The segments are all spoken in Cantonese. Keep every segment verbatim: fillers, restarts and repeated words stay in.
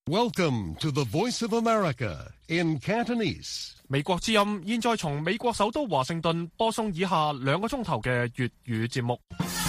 Welcome to the Voice of America in Cantonese. 美國之音現在從美國首都華盛頓播送以下兩個鐘頭嘅粵語節目。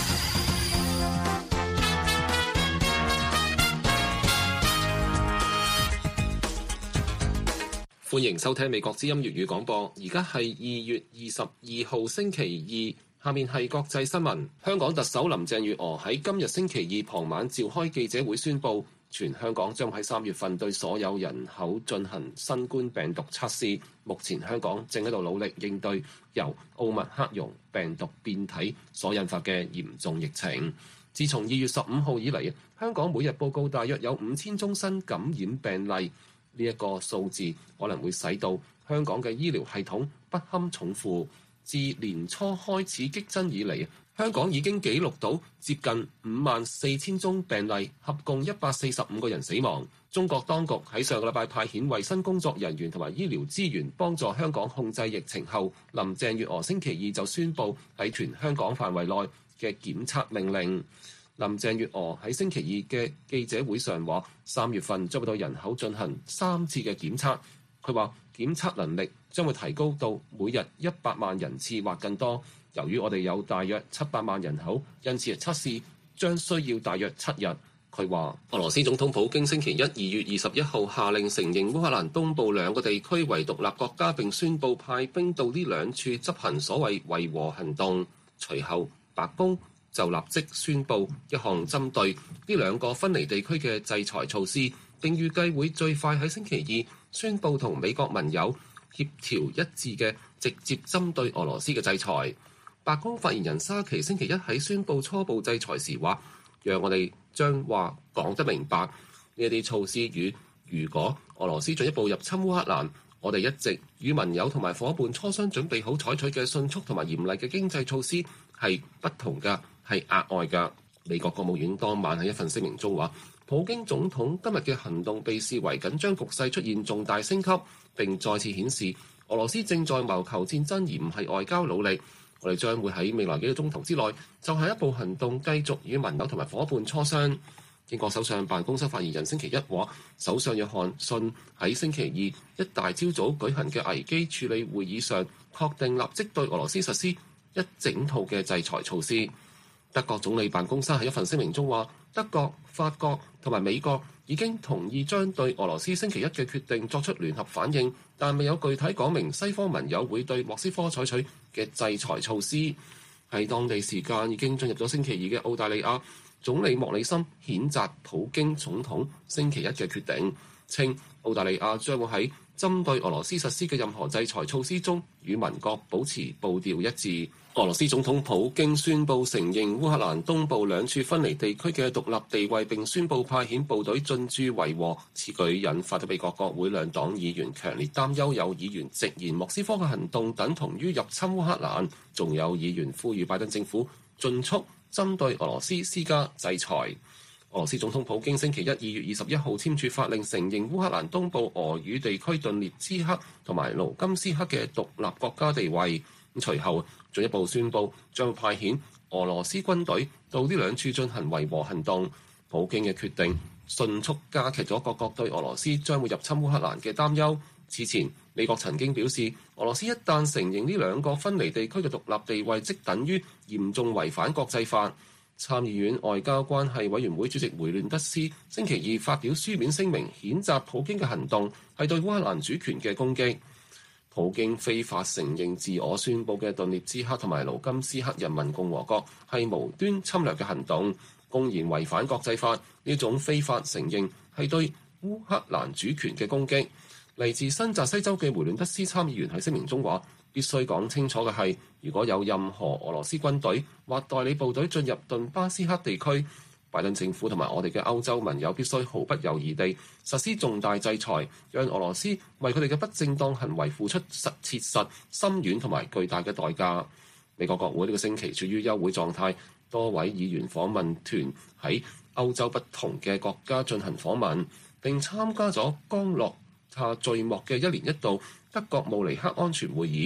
歡迎收聽美國之音粵語廣播，而家係二月二十二號星期二，下面係國際新聞。香港特首林鄭月娥喺今日星期二傍晚召開記者會宣布，全香港將喺三月份對所有人口進行新冠病毒測試。目前香港正喺度努力應對由奧密克戎病毒變體所引發嘅嚴重疫情。自從二月十五號以嚟，香港每日報告大約有五千宗新感染病例。呢一個數字可能會使到香港嘅醫療系統不堪重負。自年初開始激增以嚟，香港已經記錄到接近五萬四千宗病例，合共一百四十五個人死亡。中國當局喺上個禮拜派遣衛生工作人員同埋醫療資源幫助香港控制疫情後，林鄭月娥星期二就宣布喺全香港範圍內嘅檢測命令。林鄭月娥喺星期二嘅記者會上話，三月份將會對人口進行三次嘅檢測。佢話檢測能力將會提高到每日一百萬人次或更多。由於我哋有大約七百萬人口，因此測試將需要大約七日。佢話俄羅斯總統普京星期一二月二十一號下令承認烏克蘭東部兩個地區為獨立國家，並宣布派兵到呢兩處執行所謂維和行動。隨後白宮就立即宣布一項針對呢兩個分離地區嘅制裁措施，並預計會最快喺星期二宣布同美國盟友協調一致嘅直接針對俄羅斯嘅制裁。白宮發言人沙奇星期一喺宣布初步制裁時話，讓我哋將話講得明白，呢啲措施與如果俄羅斯進一步入侵烏克蘭，我哋一直與盟友同埋夥伴磋商準備好採取嘅迅速同埋嚴厲嘅經濟措施係不同嘅，係額外嘅。美國國務院當晚喺一份聲明中話，普京總統今日嘅行動被視為緊張局勢出現重大升級，並再次顯示俄羅斯正在謀求戰爭而唔係外交努力。我哋將會喺未來幾個鐘頭之內就下一步行動繼續與盟友同埋夥伴磋商。英國首相辦公室發言人星期一話，首相約翰遜喺星期二一大朝早舉行嘅危機處理會議上，確定立即對俄羅斯實施一整套嘅制裁措施。德國總理辦公室喺一份聲明中話，德國、法國同埋美國已經同意將對俄羅斯星期一嘅決定作出聯合反應，但未有具體講明西方盟友會對莫斯科採取嘅制裁措施。喺當地時間已經進入咗星期二嘅澳大利亞總理莫里森譴責普京總統星期一嘅決定，稱澳大利亞將會喺針對俄羅斯實施嘅任何制裁措施中與盟國保持步調一致。俄羅斯總統普京宣布承認烏克蘭東部兩處分離地區嘅獨立地位，並宣布派遣部隊進駐維和。此舉引發咗美國國會兩黨議員強烈擔憂，有議員直言莫斯科嘅行動等同於入侵烏克蘭，仲有議員呼籲拜登政府盡速針對俄羅斯施加制裁。俄羅斯總統普京星期一二月二十一號簽署法令，承認烏克蘭東部俄語地區頓涅茨克同埋盧甘斯克嘅獨立國家地位。隨後進一步宣布將派遣俄羅斯軍隊到呢兩處進行維和行動。普京嘅決定迅速加劇咗各國對俄羅斯將會入侵烏克蘭嘅擔憂。此前美國曾經表示，俄羅斯一旦承認呢兩個分離地區嘅獨立地位，即等於嚴重違反國際法。參議院外交關係委員會主席梅亂德斯星期二發表書面聲明，譴責普京嘅行動係對烏克蘭主權嘅攻擊。普京非法承認自我宣佈嘅頓涅茨克同埋盧甘斯克人民共和國係無端侵略嘅行動，公然違反國際法。呢種非法承認係對烏克蘭主權嘅攻擊。嚟自新澤西州嘅梅亂德斯參議員喺聲明中話，必須講清楚嘅係，如果有任何俄羅斯軍隊或代理部隊進入頓巴斯克地區，拜登政府同埋我哋嘅歐洲盟友必須毫不猶豫地實施重大制裁，讓俄羅斯為佢哋嘅不正當行為付出實切實、深遠同埋巨大嘅代價。美國國會呢個星期處於休會狀態，多位議員訪問團喺歐洲不同嘅國家進行訪問，並參加咗剛落下序幕嘅一年一度德國慕尼黑安全會議。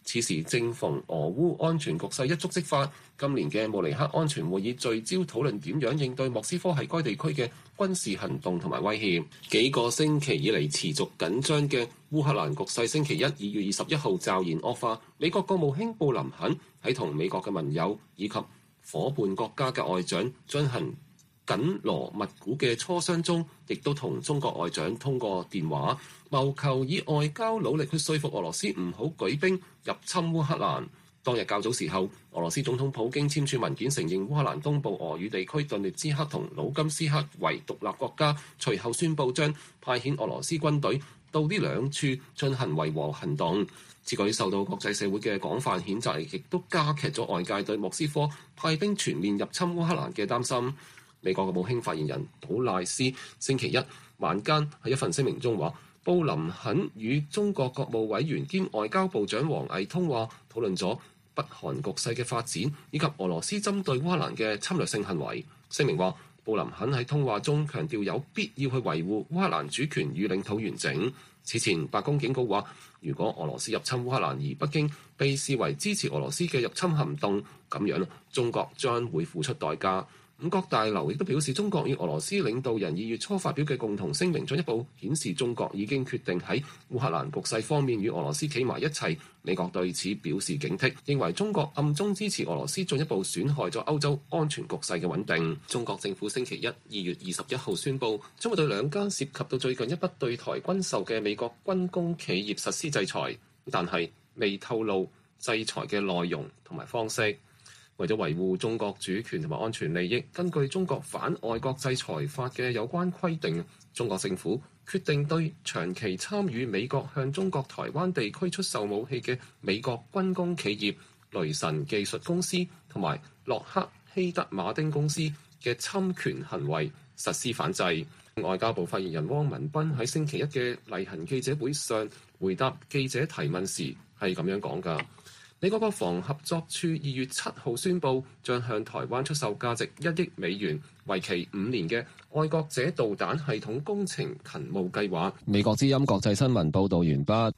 此時正逢俄烏安全局勢一觸即發，今年嘅慕尼黑安全會議聚焦討論點樣應對莫斯科喺該地區嘅軍事行動同埋威脅。幾個星期以嚟持續緊張嘅烏克蘭局勢，星期一二月二十一號驟然惡化。美國國務卿布林肯喺同美國嘅盟友以及伙伴國家嘅外長進行緊鑼密鼓嘅磋商中，亦都同中國外長通過電話，謀求以外交努力去說服俄羅斯唔好舉兵入侵烏克蘭。當日較早時候，俄羅斯總統普京簽署文件承認烏克蘭東部俄語地區頓涅茨克同盧甘斯克為獨立國家，隨後宣布將派遣俄羅斯軍隊到呢兩處進行維和行動。此舉受到國際社會嘅廣泛譴責，亦都加劇咗外界對莫斯科派兵全面入侵烏克蘭嘅擔心。美國國務卿發言人普賴斯星期一晚間喺一份聲明中話，布林肯與中國國務委員兼外交部長王毅通話，討論咗北韓局勢嘅發展以及俄羅斯針對烏克蘭嘅侵略性行為。聲明話，布林肯喺通話中強調有必要去維護烏克蘭主權與領土完整。此前白宮警告話，如果俄羅斯入侵烏克蘭而北京被視為支持俄羅斯嘅入侵行動，咁樣中國將會付出代價。五角大樓亦都表示，中國與俄羅斯領導人二月初發表嘅共同聲明，進一步顯示中國已經決定喺烏克蘭局勢方面與俄羅斯企埋一齊。美國對此表示警惕，認為中國暗中支持俄羅斯，進一步損害咗歐洲安全局勢嘅穩定。中國政府星期一二月二十一號宣布，將會對兩間涉及到最近一筆對台軍售嘅美國軍工企業實施制裁，但係未透露制裁嘅內容同埋方式。為咗維護中國主權同埋安全利益，根據中國反外國制裁法嘅有關規定，中國政府決定對長期參與美國向中國台灣地區出售武器嘅美國軍工企業雷神技術公司同埋洛克希德馬丁公司嘅侵權行為實施反制。外交部發言人汪文斌喺星期一嘅例行記者會上回答記者提問時係咁樣講㗎。美國國防合作處二月七號宣布，將向台灣出售價值一億美元、為期五年嘅愛國者導彈系統工程勤務計劃。美國之音國際新聞報導完畢。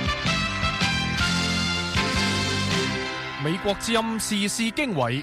美國之音時事經緯。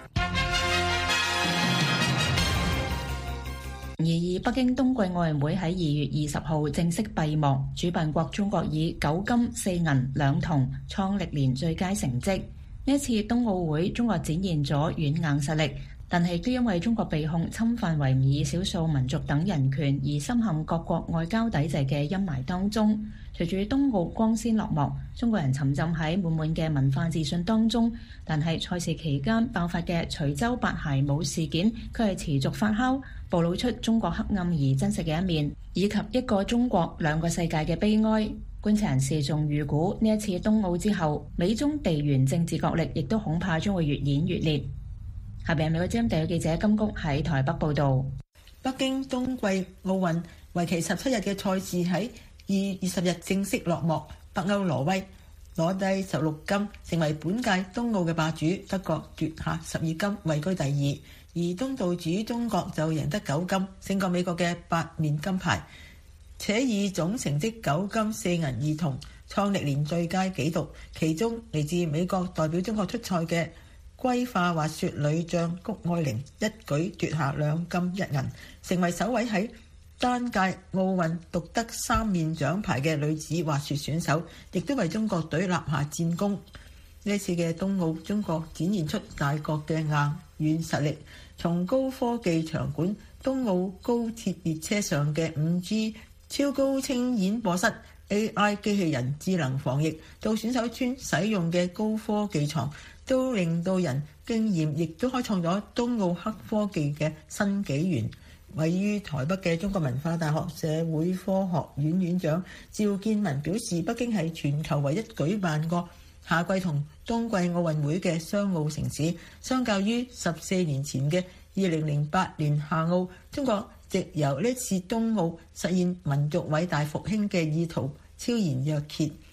而以北京冬季奧運會喺二月二十號正式閉幕，主辦國中國以九金四銀兩銅創歷年最佳成績。呢一次冬奧會，中國展現咗軟硬實力，但係都因為中國被控侵犯維吾爾少數民族等人權而深陷各國外交抵制嘅陰霾當中。隨住冬奧光鮮落幕，中國人沉浸喺滿滿嘅文化自信當中，但係賽事期間爆發嘅徐州八鞋舞事件，佢係持續發酵，暴露出中國黑暗而真實嘅一面，以及一個中國兩個世界嘅悲哀。觀察人士仲預估呢一次冬奧之後，美中地緣政治角力亦都恐怕將會越演越烈。下邊係美國之音地區記者金谷喺台北報導。 北京冬季奧運為期十七日嘅賽事喺二月二十日正式落幕，北歐挪威攞低十六金，成為本屆冬奧嘅霸主。德國奪下十二金，位居第二。而東道主中國就贏得九金，勝過美國嘅八面金牌，且以總成績九金四銀二銅創歷年最佳紀錄。其中嚟自美國代表中國出賽嘅歸化滑雪女將谷愛凌一舉奪下兩金一銀，成為首位喺單屆奧運獨得三面獎牌嘅女子滑雪選手，亦都為中國隊立下戰功。呢次嘅冬奧，中國展現出大國嘅硬軟實力，從高科技場館、冬奧高鐵列車上嘅 五 G 超高清演播室、A I 機器人智能防疫，到選手村使用嘅高科技床，都令到人驚豔，亦都開創咗冬奧黑科技嘅新紀元。位於台北嘅中國文化大學社會科學院院長趙建文表示，北京係全球唯一舉辦過夏季同冬季奧運會嘅雙奧城市，相較於十四年前嘅二零零八年夏奧，中國藉由呢次冬奧實現民族偉大復興嘅意圖超然若揭。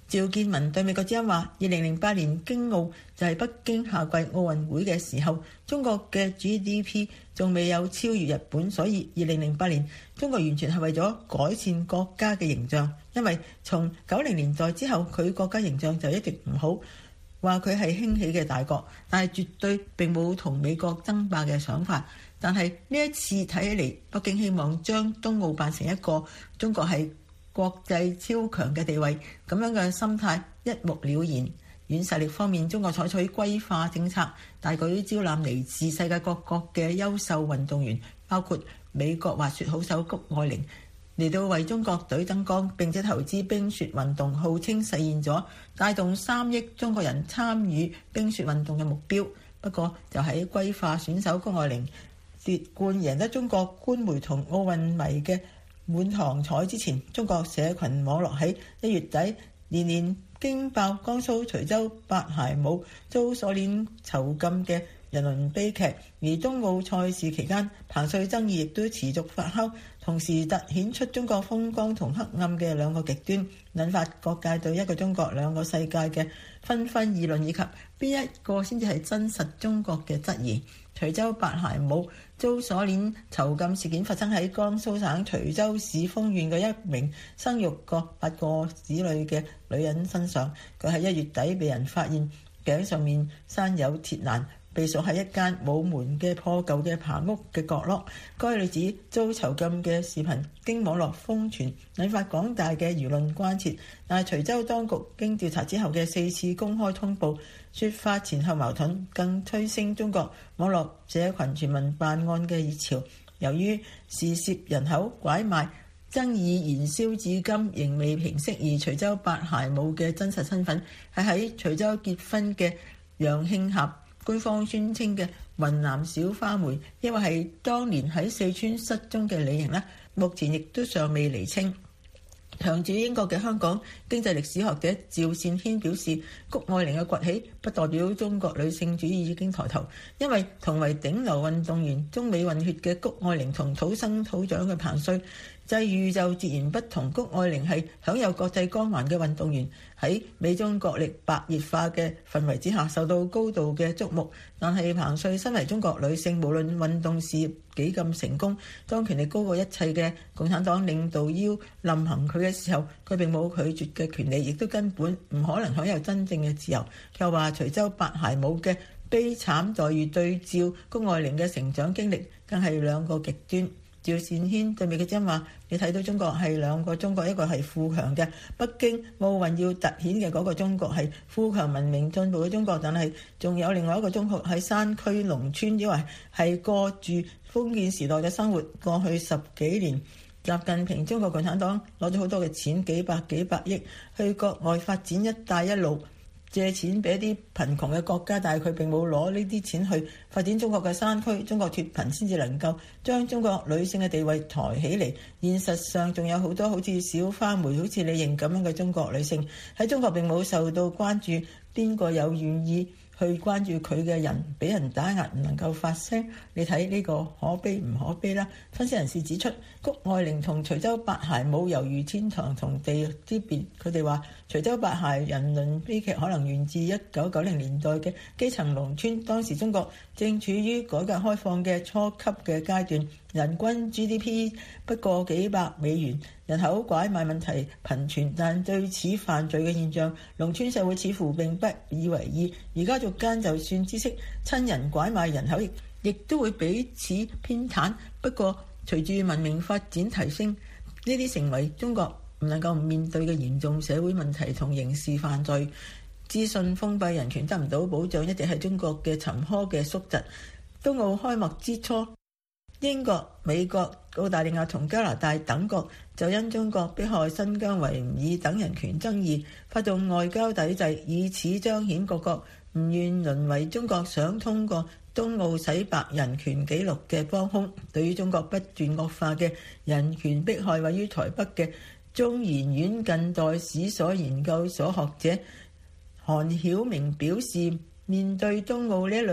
趙建文對美國之音話：二零零八年京奧就係北京夏季奧運會嘅時候，中國嘅 G D P 仲未有超越日本，所以二零零八年中國完全係為咗改善國家嘅形象。因為從九零年代之後，佢國家形象就一直唔好，話佢係興起嘅大國，但係絕對並冇同美國爭霸嘅想法。但係呢一次睇起嚟，北京希望將冬奧辦成一個中國係國際超強嘅地位，咁樣嘅心態一目了然。軟實力方面，中國採取歸化政策，大舉招攬嚟自世界各國嘅優秀運動員，包括美國滑雪好手谷愛凌嚟到為中國隊爭光，並且投資冰雪運動，號稱實現咗帶動三億中國人參與冰雪運動嘅目標。不過就喺歸化選手谷愛凌奪冠贏得中國官媒同奧運迷嘅滿堂彩之前，中國社群網絡喺一月底連連驚爆江蘇徐州八鞋舞遭鎖鏈囚禁嘅人倫悲劇，而冬奧賽事期間彭帥爭議亦都持續發酵，同時突顯出中國風光同黑暗嘅兩個極端，引發各界對一個中國兩個世界嘅紛紛議論，以及邊一個先至係真實中國嘅質疑。徐州八鞋舞遭鎖鏈囚禁事件發生喺江蘇省徐州市豐縣嘅一名生育過八個子女嘅女人身上。佢喺一月底被人發現頸上面生有鐵欄，被鎖喺一間冇門嘅破舊嘅棚屋嘅角落。該女子遭囚禁嘅視頻經網絡瘋傳，引發廣大嘅輿論關切。但係徐州當局經調查之後嘅四次公開通報，説法前後矛盾，更推升中國網絡社群全民辦案嘅熱潮。由於事涉人口拐賣爭議燃燒至今仍未平息，而徐州八鞋舞嘅真實身份係喺徐州結婚嘅楊慶俠，官方宣稱嘅雲南小花梅，因為係當年喺四川失蹤嘅李瑩呢，目前亦都尚未釐清。長住英國嘅香港經濟歷史學者趙善軒表示，谷愛凌嘅崛起不代表中國女性主義已經抬頭，因為同為頂流運動員、中美混血嘅谷愛凌同土生土長嘅彭帥際遇就截然不同。谷愛凌係享有國際光環嘅運動員，喺美中國力白熱化嘅氛圍之下受到高度嘅矚目。但係彭帥身為中國女性，無論運動事業幾咁成功，當權力高過一切嘅共產黨領導要臨行佢嘅時候，佢並冇拒絕嘅權利，亦都根本唔可能享有真正嘅自由。又話徐州八鞋舞嘅悲慘待遇對照谷愛凌嘅成長經歷，更係兩個極端。趙善軒對美國之音話：你睇到中國係兩個中國，一個係富強嘅北京奧運要突顯嘅嗰個中國係富強文明進步嘅中國，但係仲有另外一個中國喺山區農村，因為係過住封建時代嘅生活。過去十幾年，習近平中國共產黨攞咗好多嘅錢，幾百幾百億去國外發展一帶一路，借錢俾一啲貧窮嘅國家，但係佢並冇攞呢啲錢去發展中國嘅山區。中國脫貧先至能夠將中國女性嘅地位抬起嚟。現實上仲有好多好似小花梅、好似李瑩咁樣嘅中國女性喺中國並冇受到關注，邊個有願意去關注佢嘅人俾人打壓唔能夠發聲？你睇呢個可悲唔可悲啦？分析人士指出，谷愛凌同徐州八鞋舞猶如天堂同地獄之別。佢哋話徐州八鞋人倫悲劇可能源自一九九零年代嘅基層農村，當時中國正處於改革開放嘅初級嘅階段，人均 G D P 不過幾百美元，人口拐賣問題頻傳，但對此犯罪嘅現象，農村社會似乎並不以為意。而家族間就算知識親人拐賣人口，亦亦都會彼此偏袒。不過隨住文明發展提升，呢啲成為中國唔能夠唔面對嘅嚴重社會問題同刑事犯罪。資訊封閉，人權得唔到保障，一直係中國嘅沉疴嘅宿疾。冬奧開幕之初，英國、美國、澳大利亞同加拿大等國就因中國迫害新疆維吾爾等人權爭議發動外交抵制，以此彰顯各國唔願淪為中國想通過冬奧洗白人權紀錄嘅幫兇。對於中國不斷惡化嘅人權迫害，位於台北嘅中研院近代史所研究所學者韓曉明表示，面對冬奧呢一類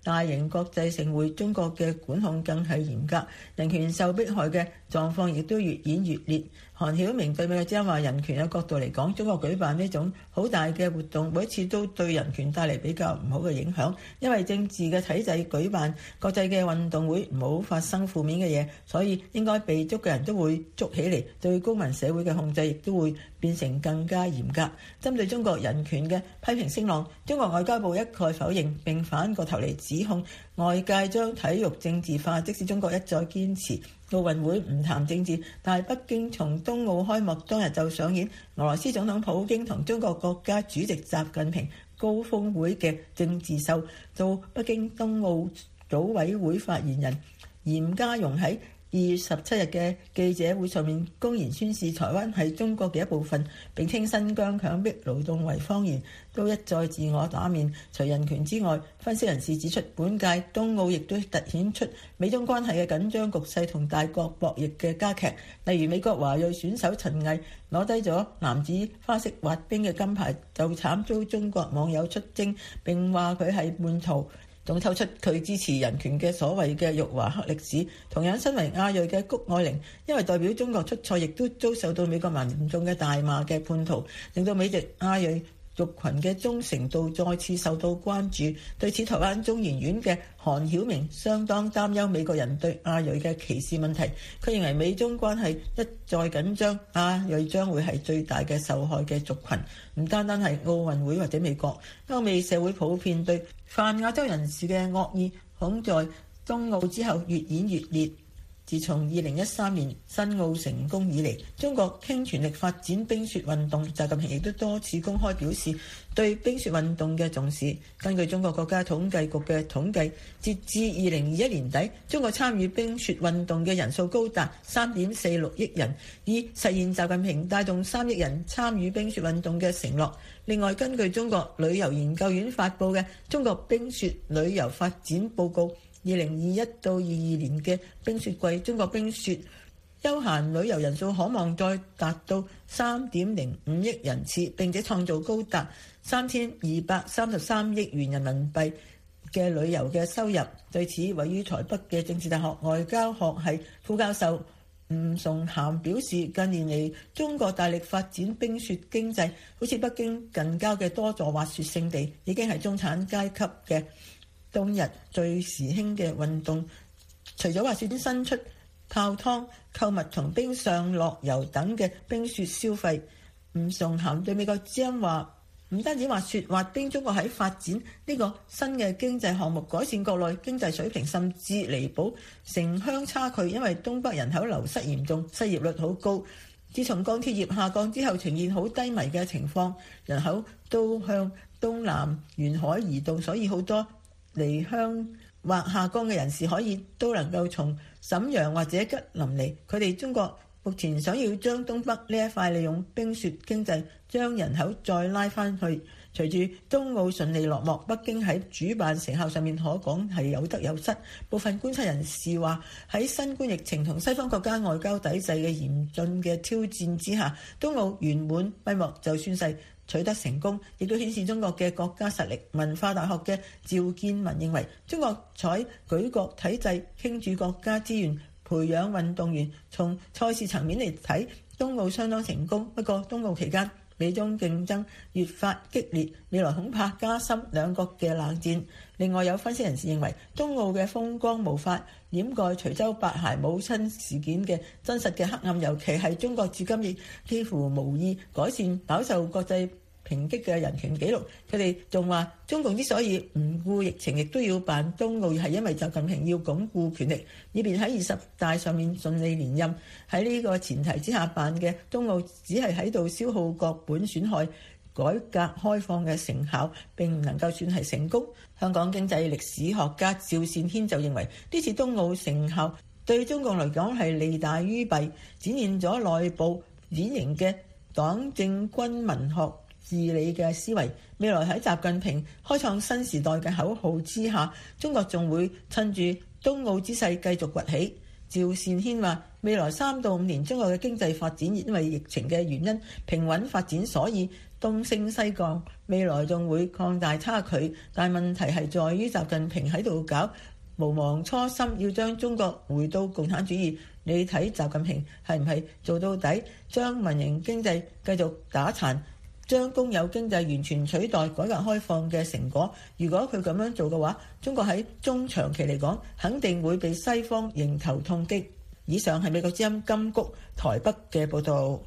大型國際盛會，中國嘅管控更係嚴格，人權受迫害嘅狀況亦都越演越烈。韓曉明對美國之音話，人權嘅角度嚟講，中國舉辦呢種好大嘅活動，每一次都對人權帶嚟比較唔好嘅影響，因為政治嘅體制舉辦國際嘅運動會唔好發生負面嘅嘢，所以應該被捉嘅人都會捉起嚟，對公民社會嘅控制亦都會變成更加嚴格。針對中國人權嘅批評聲浪，中國外交部一概否認，並反過頭嚟指控外界將體育政治化。即使中國一再堅持奧運會唔談政治，但係北京從冬奧開幕當日就上演俄羅斯總統普京同中國國家主席習近平高峰會嘅政治秀。做北京冬奧組委會發言人嚴家榮喺二月十七日嘅記者會上面公然宣示台灣係中國嘅一部分，並稱新疆強迫勞動為謊言，都一再自我打面。除人權之外，分析人士指出，本屆冬奧亦都突顯出美中關係嘅緊張局勢同大國博弈嘅加劇。例如美國華裔選手陳毅攞低咗男子花式滑冰嘅金牌，就慘遭中國網友出征，並話佢係叛徒，仲透出佢支持人權嘅所謂嘅辱華黑歷史。同樣身為亞裔嘅谷愛凌，因為代表中國出賽，亦都遭受到美國民眾嘅大罵嘅叛徒，令到美籍亞裔族群嘅忠誠度再次受到關注。對此，台灣中研院嘅韓曉明相當擔憂美國人對亞裔嘅歧視問題。佢認為美中關係一再緊張，亞裔將會係最大嘅受害嘅族群，唔單單係奧運會或者美國，歐美社會普遍對泛亞洲人士嘅惡意恐在冬奧之後越演越烈。自從二零一三年申奧成功以嚟，中國傾全力發展冰雪運動，習近平亦都多次公開表示對冰雪運動嘅重視。根據中國國家統計局嘅統計，截至二零二一年底，中國參與冰雪運動嘅人數高達三點四六億人，以實現習近平帶動三億人參與冰雪運動嘅承諾。另外，根據中國旅遊研究院發布嘅《中國冰雪旅遊發展報告》，二零二一到二二年嘅冰雪季，中國冰雪休閒旅遊人數可望再達到三點零五億人次，並且創造高達三千二百三十三億元人民幣嘅旅遊嘅收入。對此，位於台北嘅政治大學外交學系副教授吳崇涵表示，近年嚟中國大力發展冰雪經濟，好似北京近郊嘅多座滑雪勝地已經係中產階級嘅冬日最時興嘅運動。除咗滑雪啲新出泡湯、購物同冰上樂遊等嘅冰雪消費，吳崇涵對美國之音話，唔單止滑雪滑冰，中國喺發展呢個新嘅經濟項目，改善國內經濟水平，甚至彌補城鄉差距。因為東北人口流失嚴重，失業率好高。自從鋼鐵業下降之後，呈現好低迷嘅情況，人口都向東南沿海移動，所以好多離鄉或下崗嘅人士可以都能夠從瀋陽或者吉林嚟。佢哋中國目前想要將東北呢一塊利用冰雪經濟將人口再拉翻去。隨住冬奧順利落幕，北京喺主辦成效上面可講係有得有失。部分觀察人士話，喺新冠疫情同西方國家外交抵制嘅嚴峻嘅挑戰之下，冬奧圓滿閉幕就算係取得成功，亦都顯示中國嘅國家實力。文化大學嘅趙建文認為，中國採舉國體制傾注國家資源培養運動員，從賽事層面嚟睇，冬奧相當成功。不過冬奧期間美中競爭越發激烈，未來恐怕加深兩國嘅冷戰。另外有分析人士認為，冬奧嘅風光無法掩蓋徐州八孩母親事件嘅真實嘅黑暗，尤其係中國至今亦幾乎無意改善飽受國際抨擊嘅人權紀錄。佢哋仲話，中共之所以唔顧疫情，亦都要辦冬奧，係因為習近平要鞏固權力，以便喺二十大上面順利連任。喺呢個前提之下辦嘅冬奧，只係喺度消耗國本，損害改革開放嘅成效，並唔能夠算係成功。香港經濟歷史學家趙善軒就認為，呢次冬奧成效對中共嚟講係利大於弊，展現咗內部典型嘅黨政軍民學治理嘅思維。未來喺習近平開創新時代嘅口號之下，中國仲會趁住冬奧之勢繼續崛起。 趙善軒話：未來三到五年，中國嘅經濟發展因為疫情嘅原因平穩發展，所以東升西降，未來仲會擴大差距。但問題係在於習近平喺度搞無忘初心，要將中國回到共產主義。你睇習近平係唔係做到底，將民營經濟繼續打殘，將公有經濟完全取代改革開放嘅成果？如果佢咁樣做嘅話，中國喺中長期嚟講肯定會被西方迎頭痛擊。以上係美國之音金谷台北嘅報導。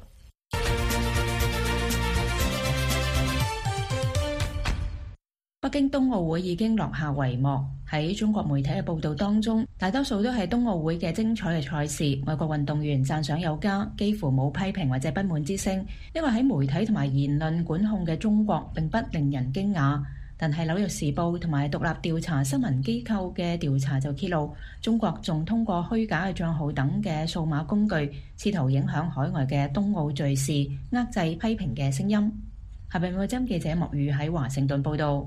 北京冬奧會已經落下帷幕，喺中國媒體嘅報導當中，大多數都係冬奧會嘅精彩嘅賽事。外國運動員讚賞有加，幾乎冇批評或者不滿之聲。因為喺媒體同埋言論管控嘅中國並不令人驚訝。但係《紐約時報》同埋獨立調查新聞機構嘅調查就揭露，中國仲通過虛假嘅帳號等嘅數碼工具，試圖影響海外嘅冬奧賽事，遏制批評嘅聲音。下邊美國之音記者莫宇喺華盛頓報導。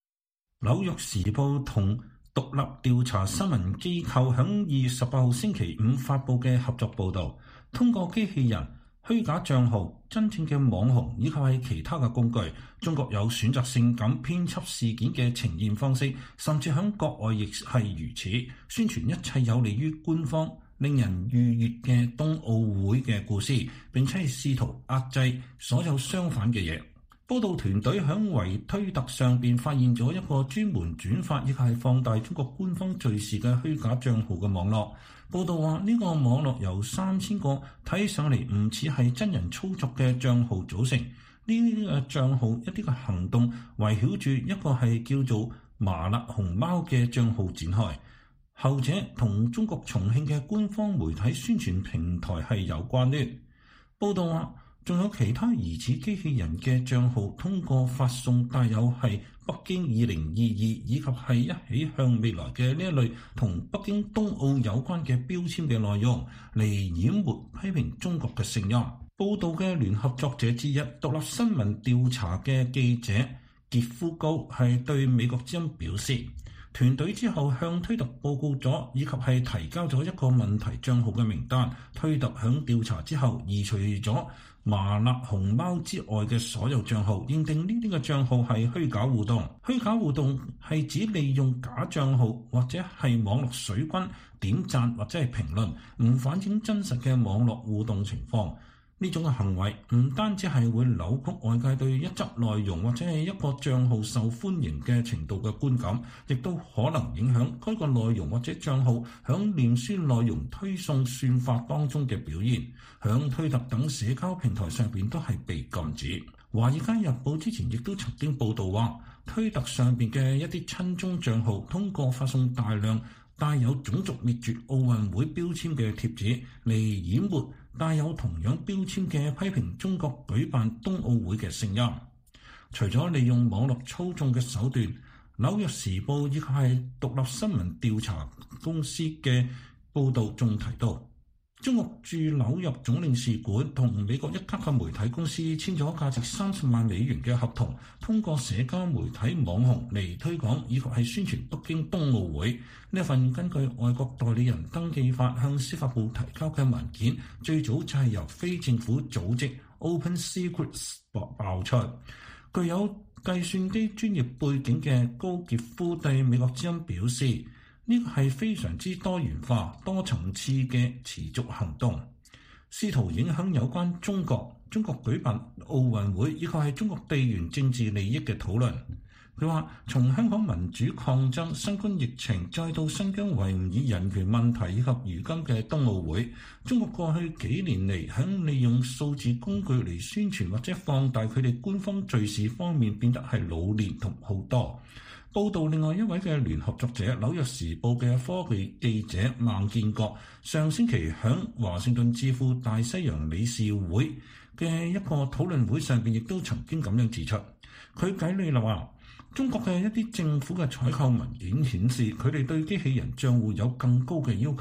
《紐約時報》同獨立調查新聞機構響二月十八號星期五發佈嘅合作報導，通過機器人、虛假帳號、真正嘅網紅以及係其他嘅工具，中國有選擇性咁編輯事件嘅呈現方式，甚至響國外亦係如此，宣傳一切有利於官方、令人愉悅嘅冬奧會嘅故事，並且係試圖壓制所有相反嘅嘢。報道團隊響維推特上邊發現咗一個專門轉發亦係放大中國官方敘事嘅虛假帳號嘅網絡。報道話呢個網絡由三千個睇上嚟唔似係真人操作嘅帳號組成。呢啲嘅帳號一啲嘅行動圍繞住一個係叫做麻辣熊貓嘅帳號展開，後者同中國重慶嘅官方媒體宣傳平台係有關聯。報道話仲有其他疑似機器人嘅帳號通過發送帶有係北京二零二二以及係一起向未來嘅呢一類同北京冬奧有關嘅標籤嘅內容嚟掩沒批評中國嘅聲音。報道嘅聯合作者之一、獨立新聞調查嘅記者傑夫高係對美國之音表示，團隊之後向推特報告咗，以及係提交咗一個問題帳號嘅名單。推特響調查之後移除咗麻辣熊貓之外嘅所有帳號，認定呢啲嘅帳號係虛假互動。虛假互動係指利用假帳號或者係網絡水軍點讚或者係評論，唔反映真實嘅網絡互動情況。呢種嘅行為唔單止係會扭曲外界對一則內容或者係一個帳號受歡迎嘅程度嘅觀感，亦都可能影響該個內容或者帳號響臉書內容推送算法當中嘅表現，響推特等社交平台上邊都係被禁止。華爾街日報之前亦都曾經報導話，推特上邊嘅一啲親中帳號通過發送大量帶有種族滅絕奧運會標籤嘅貼紙嚟掩沒帶有同樣標籤嘅批評中國舉辦冬奧會嘅聲音。除咗利用網絡操縱嘅手段，紐約時報以及係獨立新聞調查公司嘅報導仲提到，中國駐紐約總領事館同美國一家嘅媒體公司簽咗價值三十萬美元嘅合同，通過社交媒體網紅嚟推廣以及係宣傳北京冬奧會。呢一份根據外國代理人登記法向司法部提交嘅文件，最早就係由非政府組織 Open Secrets 爆出。具有計算機專業背景嘅高傑夫對美國之音表示，呢個係非常之多元化、多層次嘅持續行動，試圖影響有關中國、中國舉辦奧運會以及係中國地緣政治利益嘅討論。佢話：從香港民主抗爭、新冠疫情，再到新疆維吾爾人權問題，以及如今嘅冬奧會，中國過去幾年嚟響利用數字工具嚟宣傳或者放大佢哋官方敘事方面變得係老練同好多。報道另外一位嘅聯合作者《紐約時報》嘅科技記者孟建國，上星期響華盛頓智庫大西洋理事會嘅一個討論會上邊，亦都曾經咁樣指出，佢舉例話，中國嘅一啲政府嘅採購文件顯示，佢哋對機器人帳戶有更高嘅要求，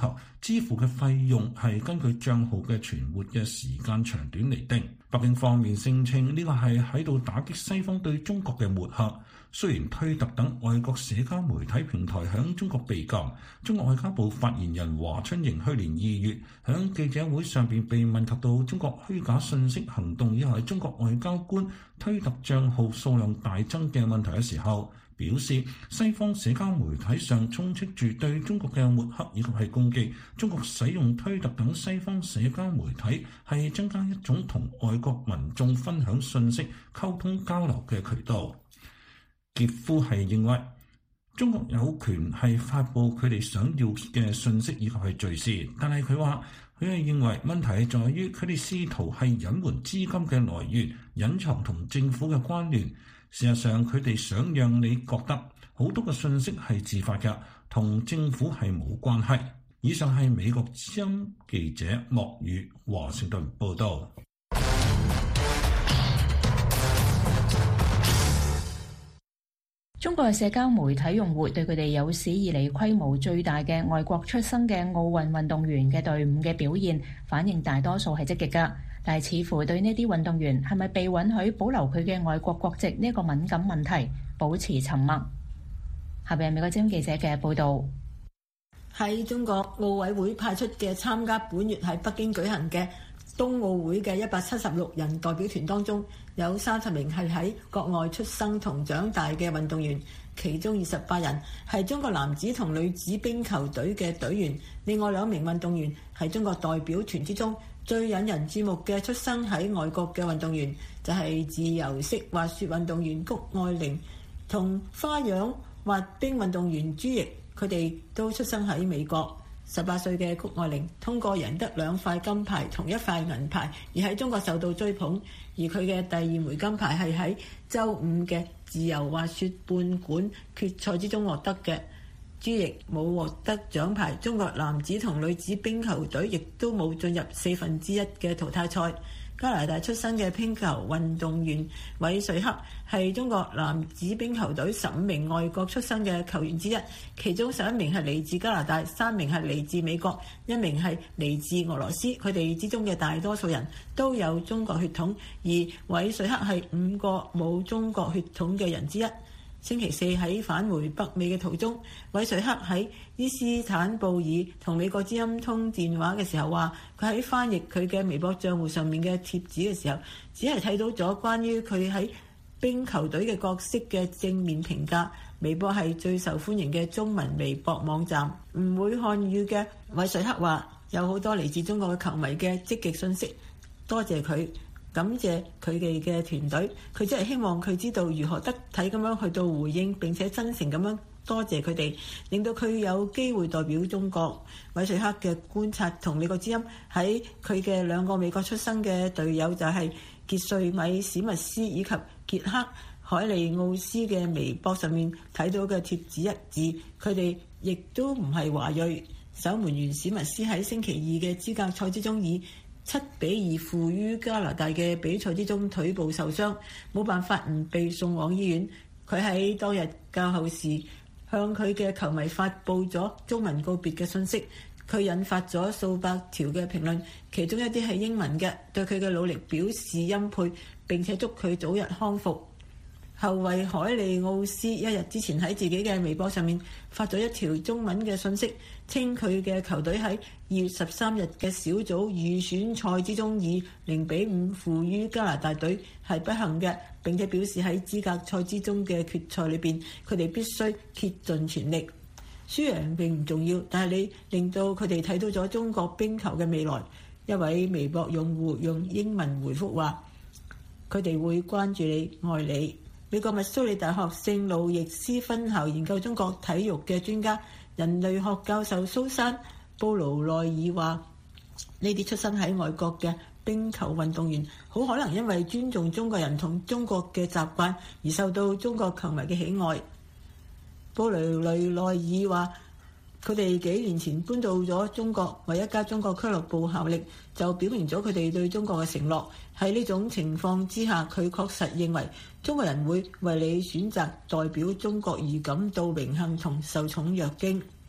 支付嘅費用係根據帳號嘅存活嘅時間長短嚟定。北京方面聲稱呢個係喺度打擊西方對中國嘅抹黑。雖然推特等外國社交媒體平台響中國被禁，中國外交部發言人華春瑩去年二月響記者會上邊被問及到中國虛假信息行動以及中國外交官推特帳號數量大增嘅問題嘅時候，表示西方社交媒體上充斥住對中國嘅抹黑以及係攻擊，中國使用推特等西方社交媒體係增加一種同外國民眾分享信息、溝通交流嘅渠道。傑夫係認為中國有權係發布佢哋想要嘅信息以及係敘事，但係佢話佢係認為問題係在於佢哋試圖係隱瞞資金嘅來源，隱藏同政府嘅關聯。事實上佢哋想讓你覺得好多嘅信息係自發嘅，同政府係冇關係。以上係美國之音記者莫宇華盛頓報道。 中國嘅社交媒體用戶對佢哋有史以嚟規模最大嘅外國出生嘅奧運運動員嘅隊伍嘅表現反應大多數係積極㗎，但係似乎對呢啲運動員係咪被允許保留佢嘅外國國籍呢一個敏感問題保持沉默。下邊係美國之音記者嘅報導。 喺中國奧委會派出嘅參加本月喺北京舉行嘅冬奧會嘅一百七十六人代表團當中，有三十名係喺國外出生同長大嘅運動員，其中二十八人係中國男子同女子冰球隊嘅隊員，另外兩名運動員係中國代表團之中最引人注目嘅出生喺外國嘅運動員，就係、是、自由式滑雪運動員谷愛凌同花樣滑冰運動員朱易，佢哋都出生喺美國。十八歲嘅谷愛凌通過贏得兩塊金牌同一塊銀牌而喺中國受到追捧，而佢嘅第二枚金牌係喺週五嘅自由滑雪半館決賽之中獲得嘅。朱易冇獲得獎牌，中國男子同女子冰球隊亦都冇進入四分之一嘅淘汰賽。加拿大出身嘅冰球運動員韋瑞克係中國男子冰球隊十五名外國出身嘅球員之一，其中十一名係嚟自加拿大，三名係嚟自美國，一名係嚟自俄羅斯。佢哋之中嘅大多數人都有中國血統，而韋瑞克係五個冇中國血統嘅人之一。星期四喺返回北美嘅途中，韋瑞克喺伊斯坦布爾同美國之音通電話嘅時候話，佢喺翻譯佢嘅微博賬戶上面嘅貼紙嘅時候，只係睇到咗關於佢喺冰球隊嘅角色嘅正面評價。微博係最受歡迎嘅中文微博網站。唔會漢語嘅韋瑞克話，有好多嚟自中國嘅球迷嘅積極信息，多謝佢。感謝佢哋嘅團隊，佢只係希望佢知道如何得體咁樣去到回應，並且真誠咁樣多謝佢哋，令到佢有機會代表中國。韋瑞克嘅觀察同美國之音喺佢嘅兩個美國出生嘅隊友就係傑瑞米史密斯以及傑克海利奧斯嘅微博上面睇到嘅貼紙一致，佢哋亦都唔係華裔。守門員史密斯喺星期二嘅資格賽之中以七比二負於加拿大嘅比賽之中腿部受傷，冇辦法唔被送往醫院。佢喺當日較後時向佢嘅球迷發布咗中文告別嘅信息，佢引發咗數百條嘅評論，其中一啲係英文嘅，對佢嘅努力表示欽佩，並且祝佢早日康復。後衛海利奧斯一日之前喺自己嘅微博上面發咗一條中文嘅信息，稱佢嘅球隊喺二月十三日嘅小組預選賽之中以零比五負於加拿大隊係不幸嘅，並且表示喺資格賽之中嘅決賽裏邊，佢哋必須竭盡全力。輸贏並唔重要，但係你令到佢哋睇到咗中國冰球嘅未來。一位微博用戶用英文回覆話：佢哋會關注你，愛你。美國密蘇里大學聖路易斯分校研究中國體育嘅專家、人類學教授蘇珊·布勞內爾話：呢啲出生喺外國嘅冰球運動員，好可能因為尊重中國人同中國嘅習慣而受到中國球迷嘅喜愛。布勞內爾話：佢哋幾年前搬到咗中國，為一家中國俱樂部效力，就表明咗佢哋對中國嘅承諾。喺呢種情況之下，佢確實認為中國人會為你選擇代表中國而感到榮幸同受寵若驚。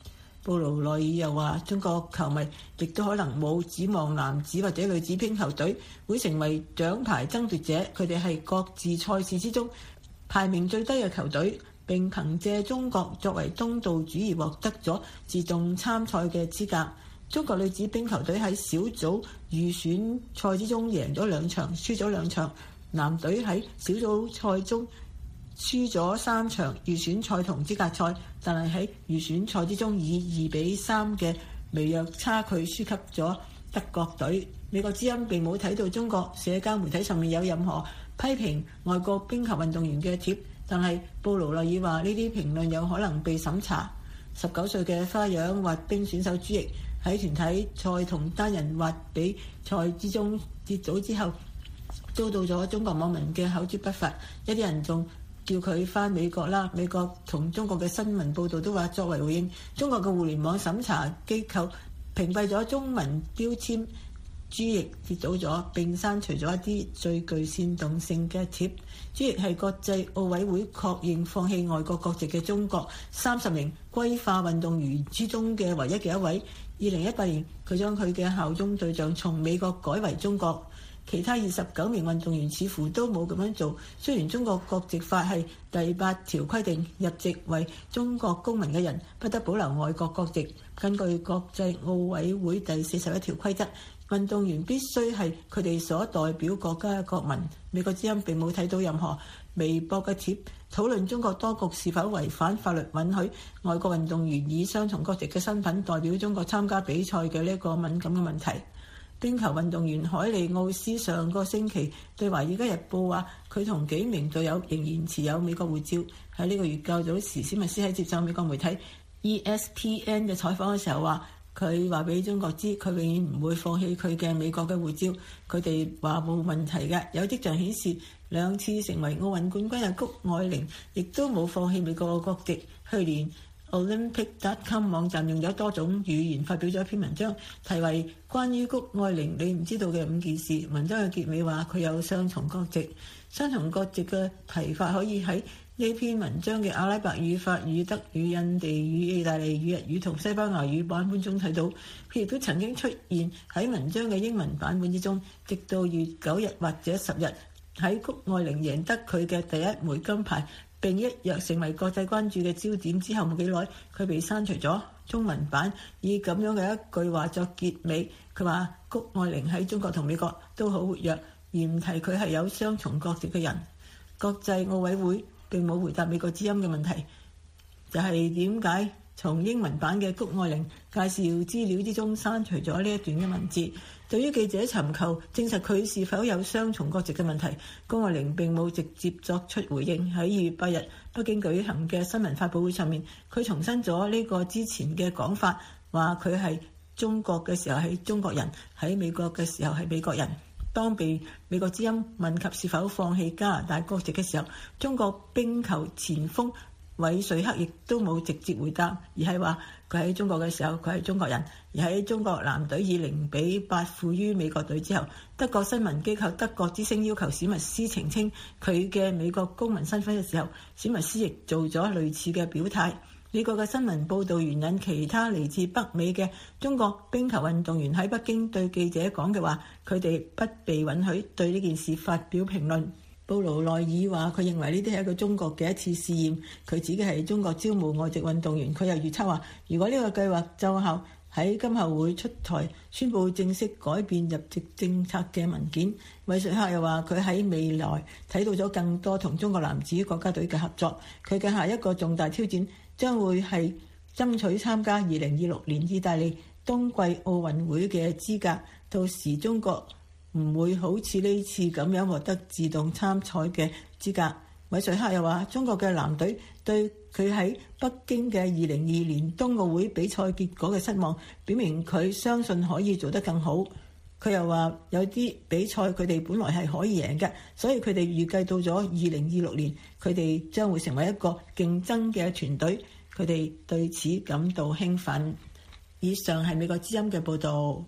布魯內爾又話，中國球迷亦都可能冇指望男子或者女子冰球隊會成為獎牌爭奪者，佢哋係各自賽事之中排名最低嘅球隊，並憑借中國作為東道主而獲得咗自動參賽嘅資格。中國女子冰球隊喺小組預選賽之中贏咗兩場，輸咗兩場；男隊喺小組賽中輸咗三場預選賽同資格賽，但係喺預選賽之中以二比三嘅微弱差距輸給咗德國隊。美國之音並冇睇到中國社交媒體上面有任何批評外國冰球運動員嘅貼，但係布魯內爾話呢啲評論有可能被審查。十九歲嘅花樣滑冰選手朱易喺團體賽同單人滑比賽之中跌倒之後，遭到咗中國網民嘅口誅筆伐，一啲人仲叫佢返美國啦。美國同中國嘅新聞報導都話，作為回應，中國嘅互聯網審查機構屏蔽咗中文標籤朱易跌倒咗，並刪除咗一啲最具煽動性嘅貼。朱易係國際奧委會確認放棄外國國籍嘅中國三十名歸化運動員之中嘅唯一嘅一位。二零一八年，佢將佢嘅效忠對象從美國改為中國。其他二十九名運動員似乎都冇咁樣做。雖然中國國籍法係第八條規定，入籍為中國公民嘅人不得保留外國國籍。根據國際奧委會第四十一條規則，運動員必須係佢哋所代表國家嘅國民。美國之音並冇睇到任何微博嘅貼討論中國當局是否違反法律允許外國運動員以雙重國籍嘅身份代表中國參加比賽嘅呢一個敏感嘅問題。冰球運動員海利奧斯上個星期對《華爾街日報》話，佢同幾名隊友仍然持有美國護照。喺呢個月較早時，史密斯喺接受美國媒體 E S P N 嘅採訪嘅時候話，佢話俾中國知，佢永遠唔會放棄佢嘅美國嘅護照。佢哋話冇問題嘅。有跡象顯示，兩次成為奧運冠軍嘅谷愛凌亦都冇放棄美國嘅國籍。去年Olympic dot com 網站用咗多種語言發表咗一篇文章，題為《關於谷愛凌你唔知道嘅五件事》。文章嘅結尾話佢有雙重國籍。雙重國籍嘅提法可以喺呢篇文章嘅阿拉伯語、法語、德語、印地語、意大利語、日語同西班牙語版本中睇到。佢亦都曾經出現喺文章嘅英文版本之中，直到月九日或者十日，喺谷愛凌贏得佢嘅第一枚金牌並一躍成為國際關注嘅焦點之後冇幾耐，佢被刪除咗中文版，以咁樣嘅一句話作結尾。佢話谷愛凌喺中國同美國都好活躍，而唔提佢係有雙重國籍嘅人。國際奧委會並冇回答美國之音嘅問題，就係點解從英文版嘅谷愛凌介紹資料之中刪除咗呢一段嘅文字。對於記者尋求證實佢是否有雙重國籍嘅問題，谷愛凌並冇直接作出回應。喺二月八日北京舉行嘅新聞發佈會上面，佢重申咗呢個之前嘅講法，話佢係中國嘅時候係中國人，喺美國嘅時候係美國人。當被美國之音問及是否放棄加拿大國籍嘅時候，中國冰球前鋒韋瑞克亦都冇直接回答，而係話佢喺中國嘅時候佢係中國人。而喺中國男隊以零比八負於美國隊之後，德國新聞機構德國之聲要求史密斯澄清佢嘅美國公民身份嘅時候，史密斯亦做咗類似嘅表態。美國嘅新聞報導援引其他嚟自北美嘅中國冰球運動員喺北京對記者講嘅話，佢哋不被允許對呢件事發表評論。布魯內爾話：佢認為呢啲係一個中國嘅一次試驗，佢指嘅係中國招募外籍運動員。佢又預測話，如果呢個計劃奏效，喺今後會出台宣布正式改變入籍政策嘅文件。韋瑞克又話：佢喺未來睇到咗更多同中國男子國家隊嘅合作。佢嘅下一個重大挑戰將會係爭取參加二零二六年意大利冬季奧運會嘅資格。到時中國唔會好似呢次咁樣獲得自動參賽嘅資格。韋瑞克又話：中國嘅男隊對佢喺北京嘅二零二二年冬奧會比賽結果嘅失望，表明佢相信可以做得更好。佢又話有啲比賽佢哋本來係可以贏嘅，所以佢哋預計到咗二零二六年，佢哋將會成為一個競爭嘅團隊。佢哋對此感到興奮。以上係美國之音嘅報導。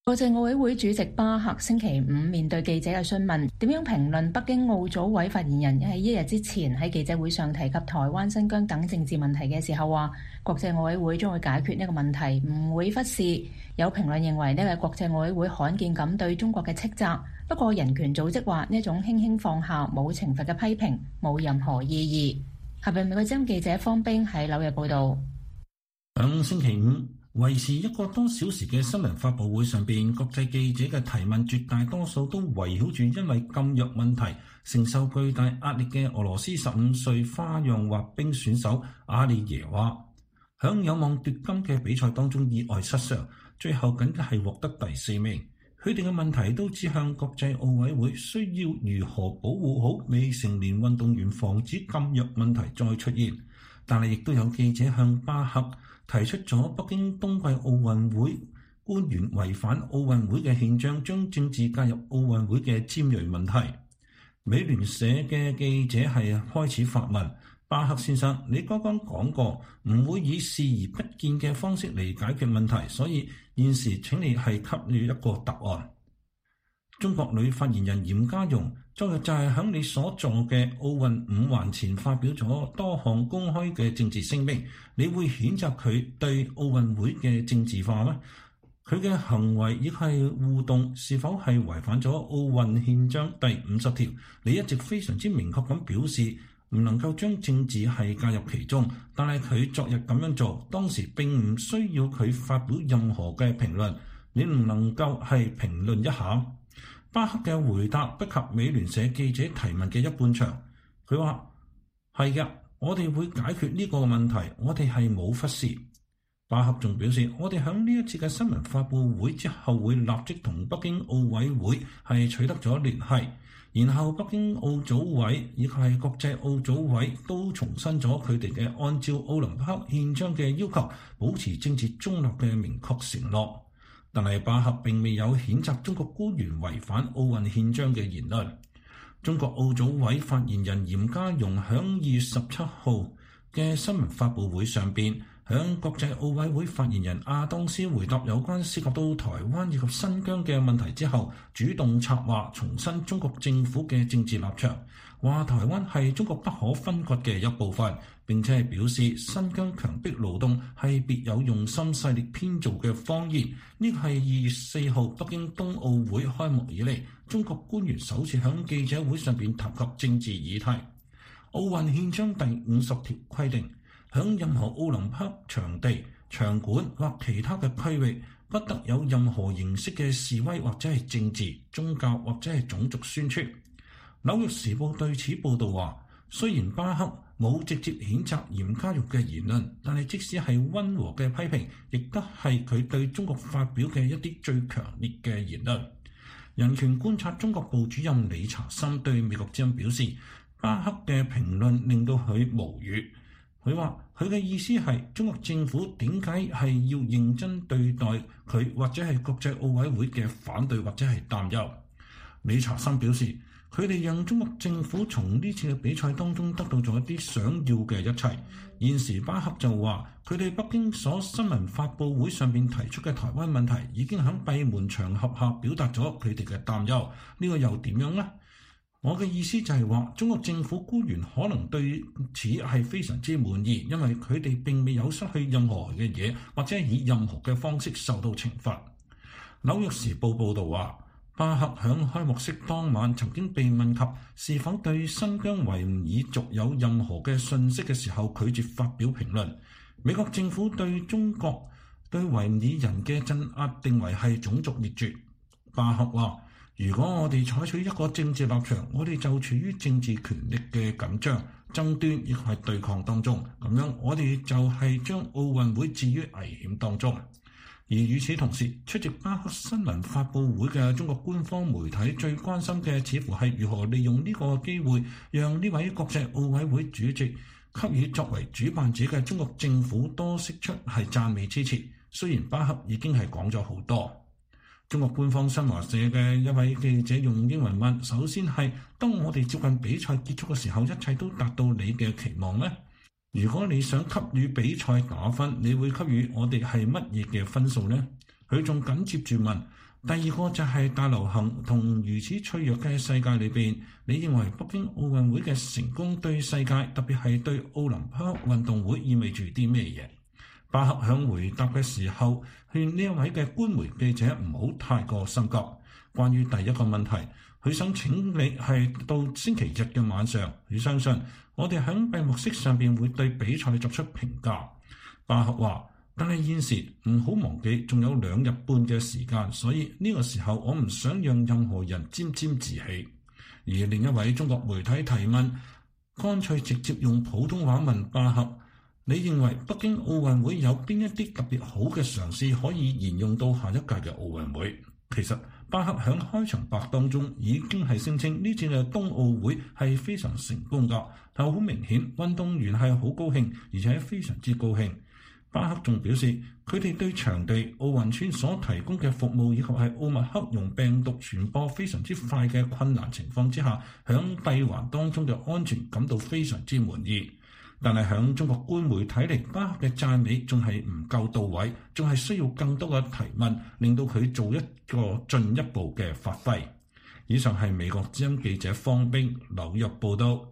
國際奧委會主席巴赫星期五面對記者嘅詢問，點樣評論北京奧組委發言人喺一日之前喺記者會上提及台灣、新疆等政治問題嘅時候話，國際奧委會將會解決呢個問題，唔會忽視。有評論認為呢係國際奧委會罕見咁對中國嘅斥責，不過人權組織話呢種輕輕放下冇懲罰嘅批評冇任何意義。下邊美國之音記者方冰喺紐約報道。 響星期五維持一個多小時嘅新聞發佈會上邊，國際記者嘅提問絕大多數都圍繞住因為禁藥問題承受巨大壓力嘅俄羅斯十五歲花樣滑冰選手阿里耶娃，響有望奪金嘅比賽當中意外失常，最後僅僅係獲得第四名。佢哋嘅問題都指向國際奧委會需要如何保護好未成年運動員，防止禁藥問題再出現。但係亦都有記者向巴赫提出咗北京冬季奧運會官員違反奧運會嘅憲章，將政治介入奧運會嘅尖銳問題。美聯社嘅記者係開始發問：巴赫先生，你剛剛講過唔會以視而不見嘅方式嚟解決問題，所以現時請你係給予一個答案。中國女發言人嚴家蓉昨日就係響你所做嘅奧運五環前發表咗多項公開嘅政治聲明，你會譴責佢對奧運會嘅政治化嗎？佢嘅行為亦係互動，是否係違反咗奧運憲章第五十條？你一直非常之明確咁表示唔能夠將政治係介入其中，但係佢昨日咁樣做，當時並唔需要佢發表任何嘅評論，你唔能夠係評論一下？巴赫嘅回答不及美聯社記者提問嘅一半長。佢話係嘅，我哋會解決呢個問題，我哋係冇忽視。巴赫仲表示，我哋響呢一次嘅新聞發佈會之後會立即同北京奧委會係取得咗聯繫，然後北京奧組委以及係國際奧組委都重申咗佢哋嘅按照奧林匹克憲章嘅要求保持政治中立嘅明確承諾。但係巴赫並未有譴責中國官員違反奧運憲章嘅言論。中國奧組委發言人嚴家蓉響二月十七號嘅新聞發佈會上邊，響國際奧委會發言人阿當斯回答有關涉及到台灣以及新疆嘅問題之後，主動策劃重申中國政府嘅政治立場，話台灣係中國不可分割嘅一部分，並且係表示新疆強迫勞動係別有用心勢力編造嘅謊言。呢個係二月四號北京冬奧會開幕以嚟，中國官員首次響記者會上邊談及政治議題。奧運憲章第五十條規定，響任何奧林匹克場地、場館或其他嘅區域，不得有任何形式嘅示威或者係政治、宗教或者係種族宣傳。紐約時報對此報導話，雖然巴赫冇直接譴責嚴家蓉嘅言論，但係即使係溫和嘅批評，亦都係佢對中國發表嘅一啲最強烈嘅言論。人權觀察中國部主任理查森對美國之音表示，巴赫嘅評論令到佢無語。佢話佢嘅意思係中國政府點解係要認真對待佢，或者係國際奧委會嘅反對或者係擔憂。理查森表示，佢哋讓中國政府從呢次嘅比賽當中得到咗一啲想要嘅一切。現時巴赫就話，佢哋北京所新聞發佈會上面提出嘅台灣問題已經喺閉門場合下表達咗佢哋嘅擔憂。呢個又點樣呢？我嘅意思就係話，中國政府官員可能對此係非常之滿意，因為佢哋並未有失去任何嘅嘢，或者以任何嘅方式受到懲罰。紐約時報報導話，巴赫響開幕式當晚曾經被問及是否對新疆維吾爾族有任何嘅訊息嘅時候，拒絕發表評論。美國政府對中國對維吾爾人嘅鎮壓定為係種族滅絕。巴赫話，如果我哋採取一個政治立場，我哋就處於政治權力嘅緊張、爭端亦係對抗當中，咁樣我哋就係將奧運會置於危險當中。而與此同時，出席巴赫新聞發佈會嘅中國官方媒體最關心嘅似乎係如何利用呢個機會，讓呢位國際奧委會主席給予作為主辦者嘅中國政府多釋出係讚美之詞。雖然巴赫已經係講咗好多。中國官方新華社嘅一位記者用英文問：首先係當我哋接近比賽結束嘅時候，一切都達到你嘅期望呢？如果你想給予比賽打分，你會給予我哋係乜嘢嘅分數呢？佢仲緊接住問： 第二個就係大流行同如此脆弱嘅世界裏邊，你認為北京奧運會嘅成功對世界，特別係對奧林匹克運動會意味住啲咩嘢？巴克響回答嘅時候，勸呢一位嘅官媒記者唔好太過心急。關於第一個問題，佢想請你係到星期日嘅晚上，佢相信我哋喺閉幕式上邊會對比賽作出評價。巴克話：但係現時唔好忘記，仲有兩日半嘅時間，所以呢個時候我唔想讓任何人沾沾自喜。而另一位中國媒體提問，乾脆直接用普通話問巴克：你認為北京奧運會有邊一啲特別好嘅嘗試可以沿用到下一屆嘅奧運會？其實巴克喺開場白當中已經係聲稱呢次嘅冬奧會係非常成功㗎，但好明顯運動員係好高興，而且非常之高興。巴克仲表示，佢哋對場地奧運村所提供嘅服務以及係奧密克戎病毒傳播非常之快嘅困難情況之下，響閉環當中嘅安全感到非常之滿意。但係響中國官媒睇嚟，巴克嘅讚美仲係唔夠到位，仲係需要更多嘅提問，令到佢做一個進一步嘅發揮。以上係美國之音記者方冰紐約報道。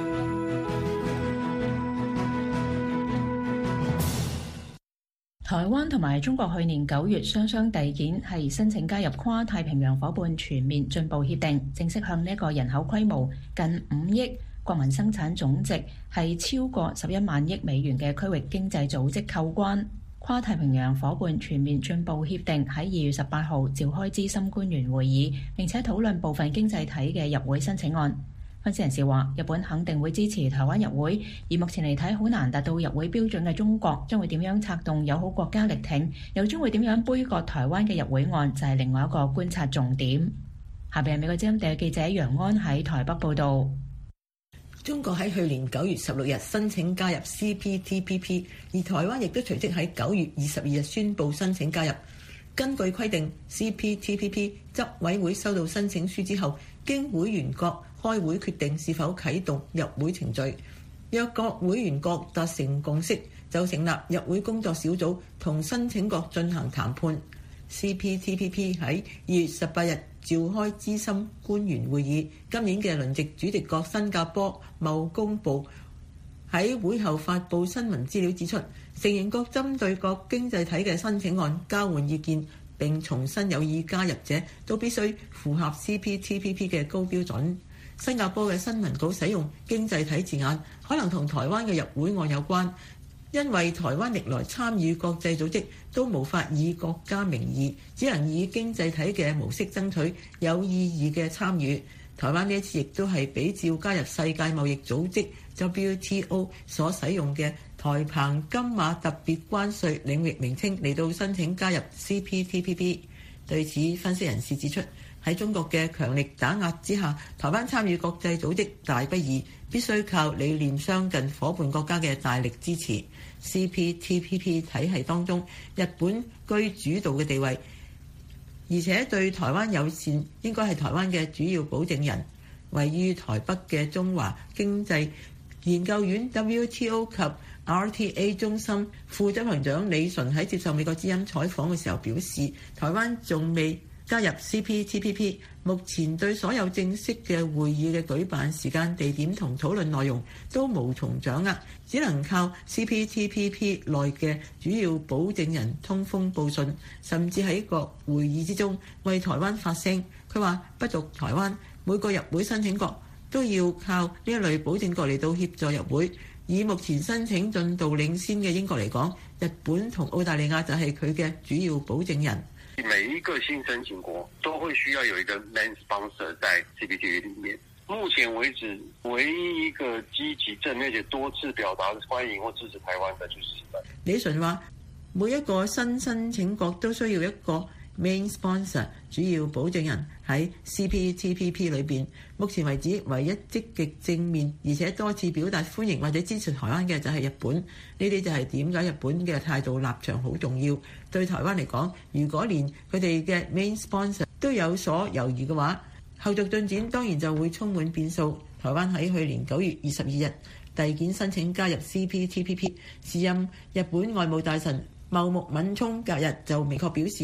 台灣同埋中國去年九月雙雙遞件係申請加入跨太平洋夥伴全面進步協定，正式向呢一個人口規模近五億、國民生產總值係超過十一萬億美元嘅區域經濟組織扣關。跨太平洋夥伴全面進步協定喺二月十八號召開資深官員會議，並且討論部分經濟體嘅入會申請案。分析人士話，日本肯定會支持台灣入會，而目前嚟睇好難達到入會標準嘅中國，將會點樣策動友好國家力挺，又將會點樣杯葛台灣嘅入會案，就係另外一個觀察重點。下邊係美國之音地記者楊安喺台北報導。 中國喺去年九月十六日申請加入 C P T P P， 而台灣亦都隨即喺九月二十二日宣布申請加入。根據規定 ，C P T P P 執委會收到申請書之後，經會員國開會決定是否啟動入會程序。若各會員國達成共識，就成立入會工作小組同申請國進行談判。C P T P P 喺二月十八日召開資深官員會議，今年嘅輪值主席國新加坡貿工部喺會後發布新聞資料指出，成員國針對各經濟體嘅申請案交換意見，並重申有意加入者都必須符合 C P T P P 嘅高標準。新加坡嘅新聞稿使用經濟體字眼，可能同台灣嘅入會案有關，因為台灣歷來參與國際組織都無法以國家名義，只能以經濟體嘅模式爭取有意義嘅參與。台灣呢一次亦都係比照加入世界貿易組織 W T O 所使用嘅台澎金馬特別關稅領域名稱嚟到申請加入 C P T P P。 對此，分析人士指出，喺中國嘅強力打壓之下，台灣參與國際組織大不易，必須靠理念相近夥伴國家嘅大力支持。C P T P P 體系當中，日本居主導嘅地位，而且對台灣友善，應該係台灣嘅主要保證人。位於台北嘅中華經濟研究院 W T O 及 R T A 中心副執行長李淳喺接受美國之音採訪嘅時候表示，台灣仲未加入 C P T P P， 目前對所有正式嘅會議嘅舉辦時間、地點同討論內容都無從掌握，只能靠 C P T P P 內嘅主要保證人通風報信，甚至喺個會議之中為台灣發聲。佢話不獨台灣，每個入會申請國都要靠呢一類保證國嚟到協助入會。以目前申請進度領先嘅英國嚟講，日本同澳大利亞就係佢嘅主要保證人。 每一個新申請國都會需要有一個 main sponsor 在 C P T P P 裡面。目前為止，唯一一個積極正面且多次表達歡迎或支持台灣的就是日本。 李淳話：每一個新申請國都需要一個 main sponsor 主要保證人喺 C P T P P 裏邊。目前為止，唯一積極正面而且多次表達歡迎或者支持台灣嘅就係日本。呢啲就係點解日本嘅態度立場好重要。對台灣嚟講，如果連佢哋嘅 main sponsor 都有所猶豫嘅話，後續進展當然就會充滿變數。台灣喺去年九月二十二日遞件申請加入 C P T P P， 時任日本外務大臣茂木敏充隔日就明確表示，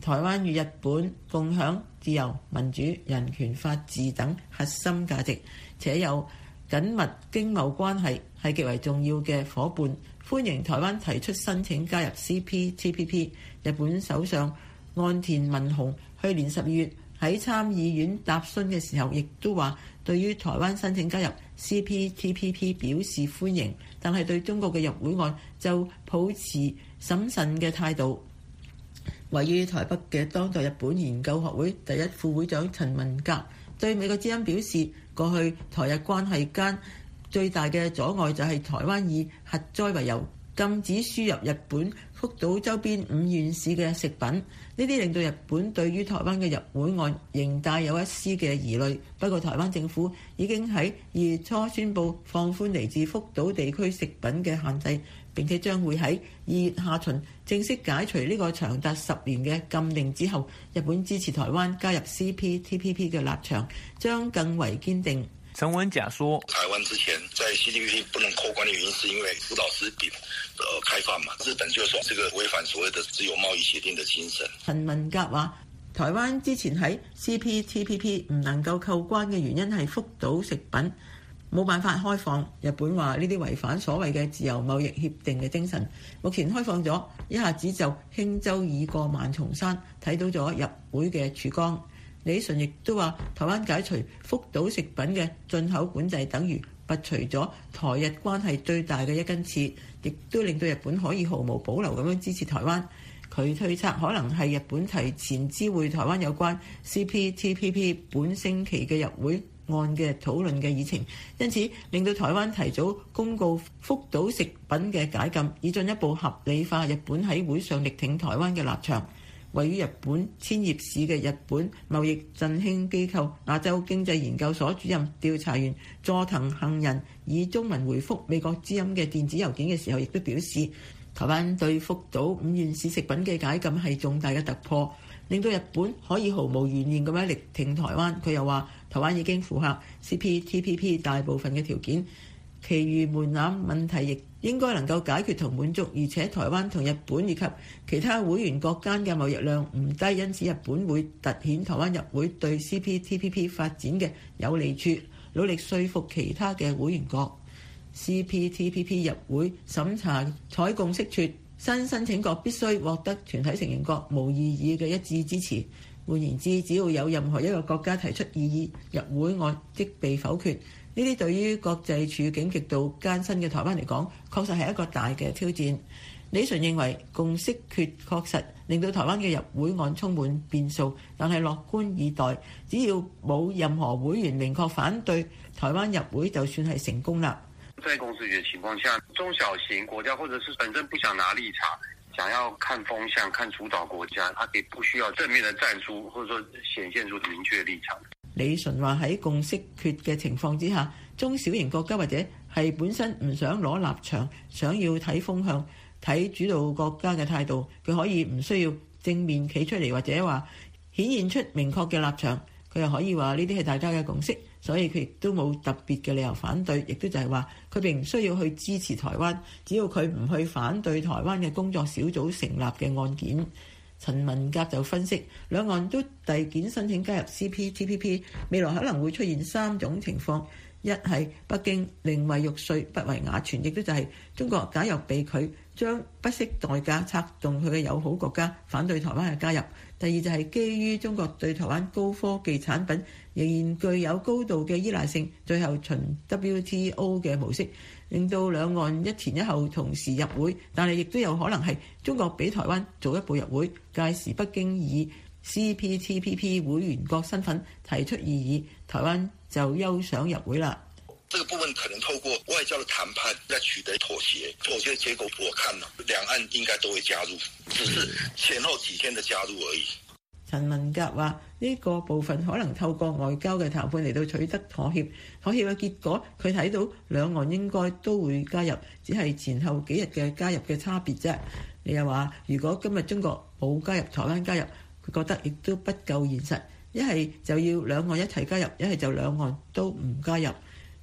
台灣與日本共享自由、民主、人權、法治等核心價值，且有緊密經貿關係，係極為重要嘅夥伴。歡迎台灣提出申請加入 C P T P P。日本首相岸田文雄去年十二月喺參議院答詢嘅時候，亦都話對於台灣申請加入 C P T P P 表示歡迎，但係對中國嘅入會案就抱持審慎嘅態度。位於台北嘅當代日本研究學會第一副會長陳文革對美國之音表示，過去台日關係間最大嘅阻礙就係台灣以核災為由禁止輸入日本福島周邊五縣市嘅食品，呢啲令到日本對於台灣嘅入會案仍帶有一絲嘅疑慮。不過台灣政府已經喺二月初宣布放寬嚟自福島地區食品嘅限制，並且將會喺二月下旬正式解除呢個長達十年嘅禁令之後，日本支持台灣加入 C P T P P 嘅立場將更為堅定。 陳文甲說： 台灣之前在 C T P P 不能扣關的原因，是因為福島食品的開放嘛。日本就說這個違反所謂的自由貿易協定的精神。 陳文甲話：台灣之前喺 C P T P P 唔能夠扣關嘅原因係福島食品冇辦法開放。日本話呢啲違反所謂嘅自由貿易協定嘅精神。目前開放咗，一下子就輕舟已過萬重山，睇到咗入會嘅曙光。李淳亦都話，台灣解除福島食品嘅進口管制，等於拔除咗台日關係最大嘅一根刺，亦都令到日本可以毫無保留咁樣支持台灣。佢推測可能係日本提前知會台灣有關 C P T P P 本星期嘅入會案嘅討論嘅議程，因此令到台灣提早公告福島食品嘅解禁，以進一步合理化日本喺會上力挺台灣嘅立場。位於日本千葉市嘅日本貿易振興機構亞洲經濟研究所主任調查員佐藤幸人以中文回覆美國之音嘅電子郵件嘅時候，亦都表示台灣對福島五縣市食品嘅解禁係重大嘅突破，令到日本可以毫無懸念咁樣力挺台灣。佢又話台灣已經符合 C P T P P 大部分嘅條件，其餘門檻問題亦應該能夠解決同滿足，而且台灣同日本以及其他會員國間嘅貿易量唔低，因此日本會凸顯台灣入會對 C P T P P 發展嘅有利處，努力說服其他嘅會員國。C P T P P 入會審查採共識決，新申請國必須獲得全體成員國無異議嘅一致支持。換言之，只要有任何一個國家提出異議，入會案即被否決。呢啲對於國際處境極度艱辛嘅台灣嚟講，確實係一個大嘅挑戰。李淳認為共識決確實令到台灣嘅入會案充滿變數，但係樂觀以待，只要冇任何會員明確反對台灣入會，就算係成功啦。 在共識決嘅情況下，中小型國家或者是本身不想拿立場，想要看風向、看主導國家，他可以不需要正面的站出，或者說顯現出明確立場。 李淳話喺共識決嘅情況之下，中小型國家或者係本身唔想攞立場，想要睇風向、睇主導國家嘅態度，佢可以唔需要正面企出嚟，或者話顯現出明確嘅立場，佢又可以話呢啲係大家嘅共識，所以佢亦都冇特別嘅理由反對，亦都就係話佢並唔需要去支持台灣，只要佢唔去反對台灣嘅工作小組成立嘅案件。陳文甲就分析，兩岸都遞件申請加入 C P T P P， 未來可能會出現三種情況：一係北京寧為玉碎不為瓦全，亦都就係中國假若被拒，將不惜代價策動佢嘅友好國家反對台灣嘅加入；第二就係基於中國對台灣高科技產品仍然具有高度嘅依賴性，最後循 W T O 嘅模式，令到兩岸一前一後同時入會，但係亦都有可能係中國比台灣早一步入會，屆時北京以 C P T P P 會員國身份提出異議，台灣就休想入會啦。 這個部分可能透過外交的談判來取得妥協，妥協結果我看了兩岸應該都會加入，只是前後幾天的加入而已。 陳文甲話呢個部分可能透過外交嘅談判嚟到取得妥協，妥協嘅結果佢睇到兩岸應該都會加入，只係前後幾日嘅加入嘅差別啫。你又話如果今日中國冇加入，台灣加入，佢覺得亦都不夠現實，一係就要兩岸一齊加入，一係就兩岸都唔加入。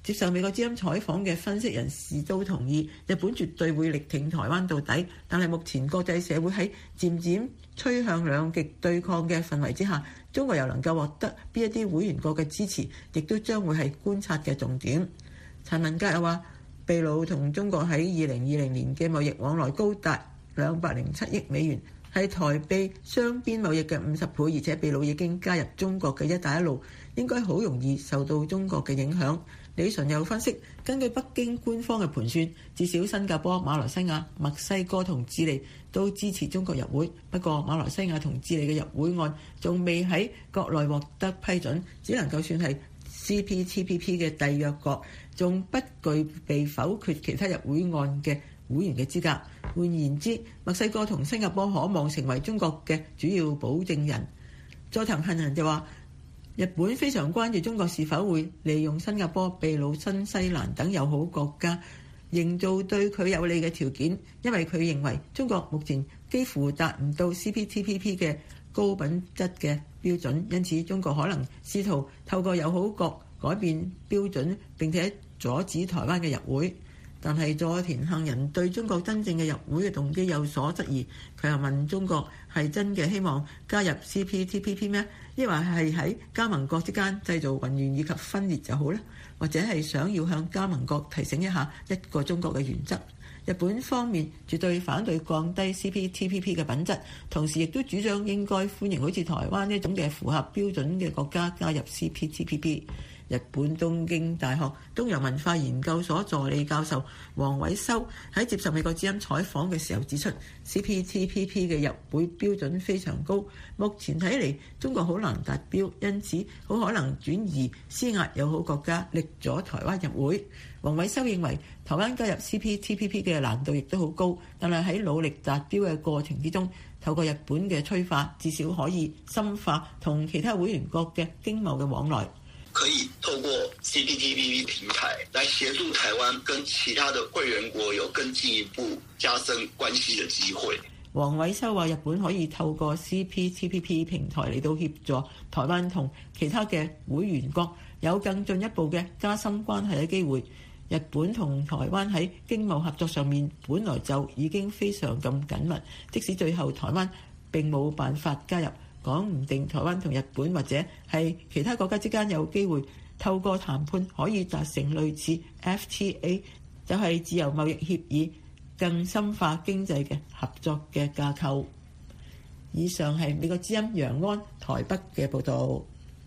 接受美國之音採訪嘅分析人士都同意，日本絕對會力挺台灣到底。但係目前國際社會喺漸漸趨向兩極對抗嘅氛圍之下，中國又能夠獲得邊一啲會員國嘅支持，亦都將會係觀察嘅重點。陳文格又話，秘魯同中國喺二零二零年嘅貿易往來高達兩百零七億美元，係台秘雙邊貿易嘅五十倍，而且秘魯已經加入中國嘅一帶一路，應該好容易受到中國嘅影響。李淳又分析，根據北京官方嘅盤算，至少新加坡、馬來西亞、墨西哥同智利都支持中國入會。不過馬來西亞同智利嘅入會案仲未喺國內獲得批准，只能夠算係 C P T P P 嘅締約國，仲不具備否決其他入會案嘅會員嘅資格。換言之，墨西哥同新加坡可望成為中國嘅主要保證人。佐藤幸人就話，日本非常關注中國是否會利用新加坡、秘魯、新西蘭等友好國家，營造對佢有利嘅條件，因為佢認為中國目前幾乎達唔到 C P T P P 嘅高品質嘅標準，因此中國可能試圖透過友好國改變標準，並且阻止台灣嘅入會。但係佐田幸人對中國真正嘅入會嘅動機有所質疑，佢又問中國係真嘅希望加入 C P T P P 咩？抑或係喺加盟國之間製造混亂以及分裂就好呢？或者係想要向加盟國提醒一下一個中國嘅原則？日本方面絕對反對降低 C P T P P 嘅品質，同時亦都主張應該歡迎好似台灣呢種嘅符合標準嘅國家加入 C P T P P。日本東京大學東洋文化研究所助理教授黃偉修喺接受美國之音採訪嘅時候指出， C P T P P 嘅入會標準非常高，目前睇嚟中國好難達標，因此好可能轉移施壓友好國家力阻台灣入會。黃偉修認為台灣加入 C P T P P 嘅難度亦都好高，但係喺努力達標嘅過程之中，透過日本嘅催化，至少可以深化同其他會員國嘅經貿嘅往來。 可以透過 C P T P P 平台來協助台灣跟其他的會員國有更進一步加深關係的機會。 黃偉修話，日本可以透過 C P T P P 平台嚟到協助台灣同其他嘅會員國有更進一步嘅加深關係嘅機會。日本同台灣喺經貿合作上面本來就已經非常咁緊密，即使最後台灣並冇辦法加入，講唔定台灣同日本或者係其他國家之間有機會透過談判可以達成類似 F T A， 就係自由貿易協議，更深化經濟嘅合作嘅架構。以上係美國之音楊安台北嘅報導。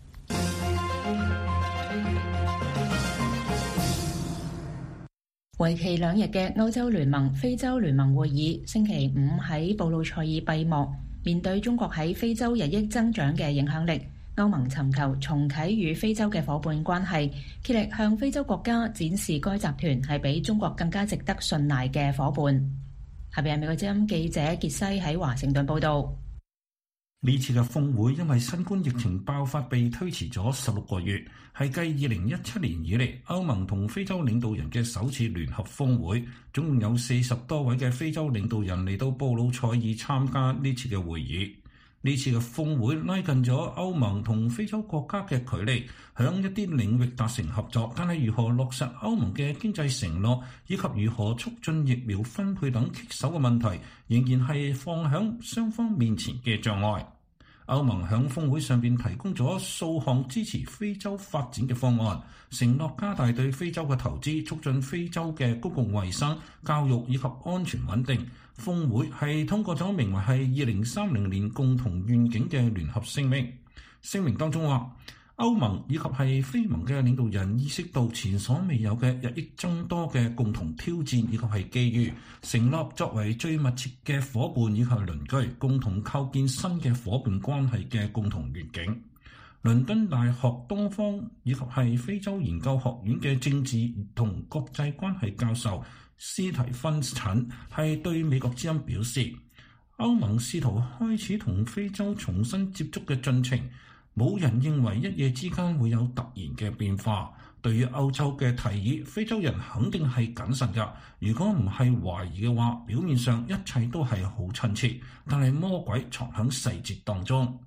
為期兩日嘅歐洲聯盟非洲聯盟會議星期五喺布魯塞爾閉幕。面對中國喺非洲日益增長嘅影響力，歐盟尋求重啟與非洲嘅夥伴關係，竭力向非洲國家展示該集團係比中國更加值得信賴嘅夥伴。下邊係美國之音記者傑西喺華盛頓報導。 呢次嘅峰會因為新冠疫情爆發被推遲咗十六個月，係繼二零一七年以嚟歐盟同非洲領導人嘅首次聯合峰會，總共有四十多位嘅非洲領導人嚟到布魯塞爾參加呢次嘅會議。呢次嘅峰會拉近咗歐盟同非洲國家嘅距離，響一啲領域達成合作，但係如何落實歐盟嘅經濟承諾，以及如何促進疫苗分配等棘手嘅問題，仍然係放響雙方面前嘅障礙。歐盟響峰會上邊提供咗數項支持非洲發展嘅方案，承諾加大對非洲嘅投資，促進非洲嘅公共衛生、教育以及安全穩定。峰會係通過咗名為係二零三零年共同願景嘅聯合聲明。聲明當中話，歐盟以及係非盟嘅領導人意識到前所未有嘅日益增多嘅共同挑戰以及係機遇，承諾作為最密切嘅夥伴以及鄰居，共同構建新嘅夥伴關係嘅共同願景。倫敦大學東方以及係非洲研究學院嘅政治同國際關係教授斯提芬陳係對美國之音表示，歐盟試圖開始同非洲重新接觸嘅進程，冇人認為一夜之間會有突然嘅變化。對於歐洲嘅提議，非洲人肯定係謹慎㗎。如果唔係懷疑嘅話，表面上一切都係好親切，但係魔鬼藏喺細節當中。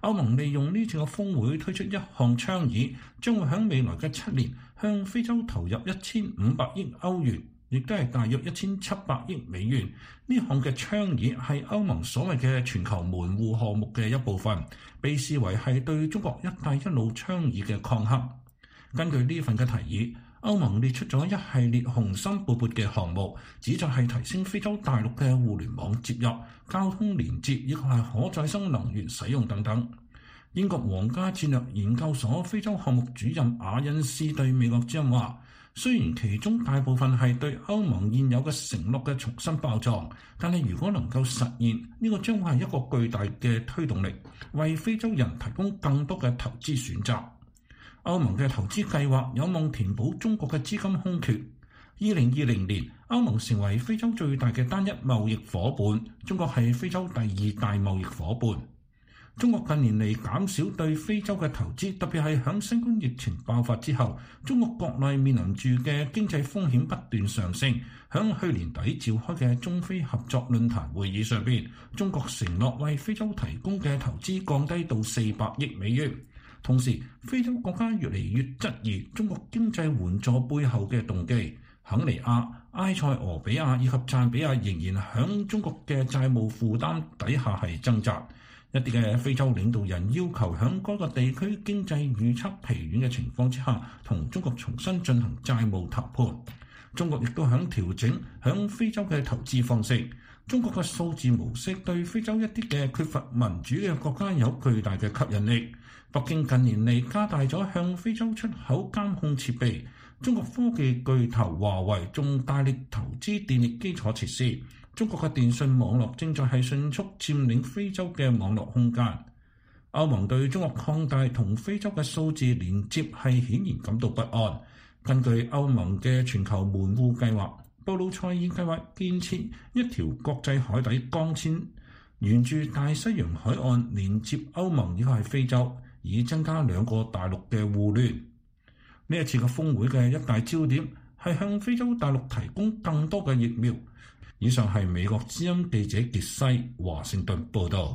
歐盟利用呢次嘅峰會推出一項倡議，將會喺未來嘅七年向非洲投入一千五百億歐元，亦都係大約一千七百億美元。呢項嘅倡議係歐盟所謂嘅全球門戶項目嘅一部分，被視為係對中國一帶一路倡議嘅抗衡。根據呢份嘅提議，歐盟列出咗一系列雄心勃勃嘅項目，旨在係提升非洲大陸嘅互聯網接入、交通連接以及係可再生能源使用等等。英國皇家戰略研究所非洲項目主任雅恩斯對美國之音話，雖然其中大部分係對歐盟現有嘅承諾嘅重新包裝，但係如果能夠實現，呢個將會係一個巨大嘅推動力，為非洲人提供更多嘅投資選擇。歐盟嘅投資計劃有望填補中國嘅資金空缺。二零二零年，歐盟成為非洲最大嘅單一貿易夥伴，中國係非洲第二大貿易夥伴。中國近年嚟減少對非洲嘅投資，特別係響新冠疫情爆發之後，中國國內面臨住嘅經濟風險不斷上升。響去年底召開嘅中非合作論壇會議上邊，中國承諾為非洲提供嘅投資降低到四百億美元。同時，非洲國家越嚟越質疑中國經濟援助背後嘅動機。肯尼亞、埃塞俄比亞以及贊比亞仍然響中國嘅債務負擔底下係掙扎。一啲嘅非洲領導人要求響該個地區經濟預測疲軟嘅情況之下，同中國重新進行債務談判。中國亦都響調整響非洲嘅投資方式。中國嘅數字模式對非洲一啲嘅缺乏民主嘅國家有巨大嘅吸引力。北京近年嚟加大咗向非洲出口監控設備。中國科技巨頭華為仲大力投資電力基礎設施。中國嘅電信網絡正在係迅速佔領非洲嘅網絡空間。歐盟對中國擴大同非洲嘅數字連接係顯然感到不安。根據歐盟嘅全球門戶計劃，布魯塞爾計劃建設一條國際海底鋼線，沿住大西洋海岸連接歐盟以及係非洲，以增加兩個大陸嘅互聯。呢一次嘅峰會嘅一大焦點係向非洲大陸提供更多嘅疫苗。以上係美國之音記者傑西華盛頓報道。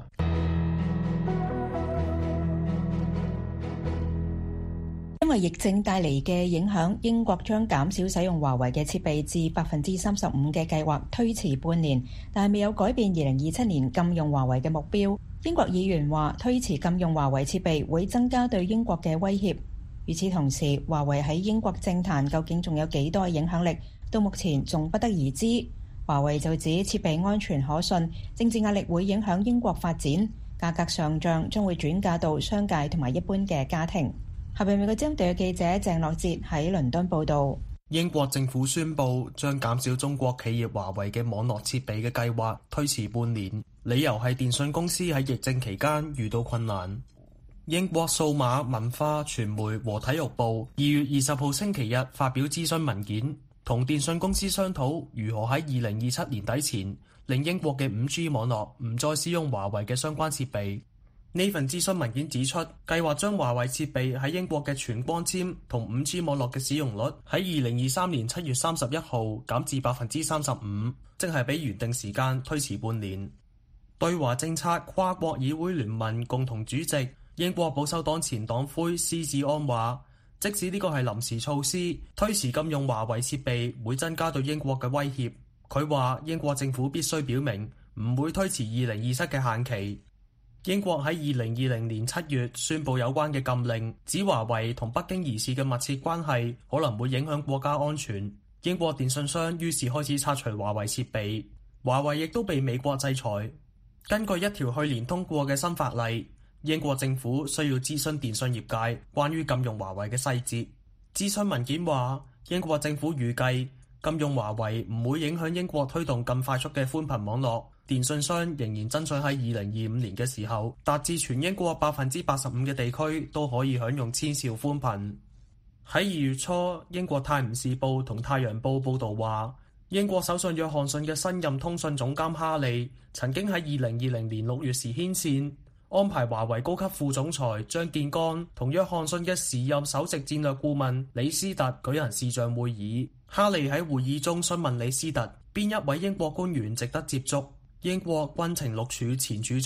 因為疫症帶嚟嘅影響，英國將減少使用華為嘅設備至百分之三十五嘅計劃推遲半年，但係未有改變二零二七年禁用華為嘅目標。英國議員話，推遲禁用華為設備會增加對英國嘅威脅。與此同時，華為喺英國政壇究竟仲有幾多影響力，到目前仲不得而知。華為就指設備安全可信，政治壓力會影響英國發展，價格上漲將會轉嫁到商界同埋一般嘅家庭。下邊美國之音特約記者鄭樂哲喺倫敦報道。 英國政府宣布將減少中國企業華為嘅網絡設備嘅計劃推遲半年，理由係電信公司喺疫症期間遇到困難。英國數碼文化傳媒和體育部二月二十號星期日發表諮詢文件，同電信公司商討如何喺二零二七年底前令英國嘅五 G 網絡唔再使用華為嘅相關設備。呢份諮詢文件指出，計劃將華為設備喺英國嘅全光纖同五 G 網絡嘅使用率喺二零二三年七月三十一號減至百分之三十五，即係比原定時間推遲半年。對華政策跨國議會聯盟共同主席英國保守黨前黨魁施志安話，即使呢個係臨時措施，推遲禁用華為設備會增加對英國嘅威脅。佢話英國政府必須表明唔會推遲二零二七嘅限期。英國喺二零二零年七月宣布有關嘅禁令，指華為同北京疑似嘅密切關係可能會影響國家安全。英國電信商於是開始拆除華為設備，華為亦都被美國制裁。根據一條去年通過嘅新法例，英國政府需要諮詢電信業界關於禁用華為嘅細節。諮詢文件話，英國政府預計禁用華為唔會影響英國推動更快速嘅寬頻網絡。電信商仍然爭取喺二零二五年嘅時候達至全英國百分之八十五嘅地區都可以享用千兆寬頻。喺二月初，英國泰晤士報同太陽報報導話，英國首相約翰遜嘅新任通訊總監哈利曾經喺二零二零年六月時牽線，安排華為高級副總裁張建剛同約翰遜嘅時任首席戰略顧問李斯特舉行視像會議。哈利喺會議中詢問李斯特邊一位英國官員值得接觸。英國軍情六處前處長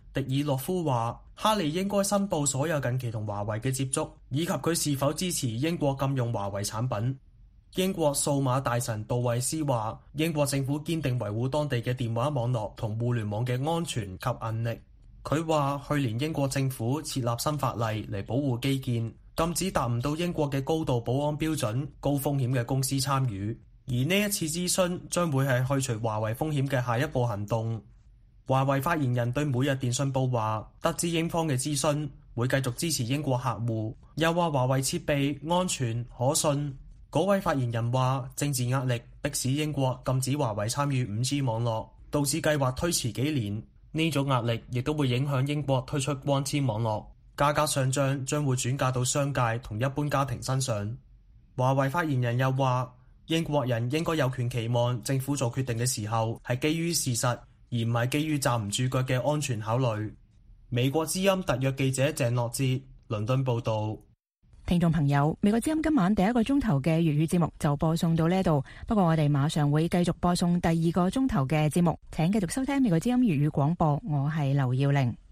迪爾洛夫話，哈利應該申報所有近期同華為嘅接觸，以及佢是否支持英國禁用華為產品。英國數碼大臣杜維斯話，英國政府堅定維護當地嘅電話網絡同互聯網嘅安全及韌力。佢話，去年英國政府設立新法例嚟保護基建，禁止達唔到英國嘅高度保安標準、高風險嘅公司參與。而呢一次諮詢將會係去除華為風險嘅下一步行動。華為發言人對每日電訊報話，得知英方嘅諮詢，會繼續支持英國客戶，又話華為設備安全可信。嗰位發言人話，政治壓力迫使英國禁止華為參與 五 G 網絡，導致計劃推遲幾年。呢種壓力亦都會影響英國推出光纖網絡，價格上漲將會轉嫁到商界同一般家庭身上。華為發言人又話，英國人應該有權期望政府做決定嘅時候係基於事實，而唔係基於站唔住腳嘅安全考慮。美國之音特約記者鄭樂哲，倫敦報道。 聽眾朋友，美國之音今晚第一個鐘頭嘅粵語節目就播送到呢度，不過我哋馬上會繼續播送第二個鐘頭嘅節目，請繼續收聽美國之音粵語廣播，我係劉耀玲。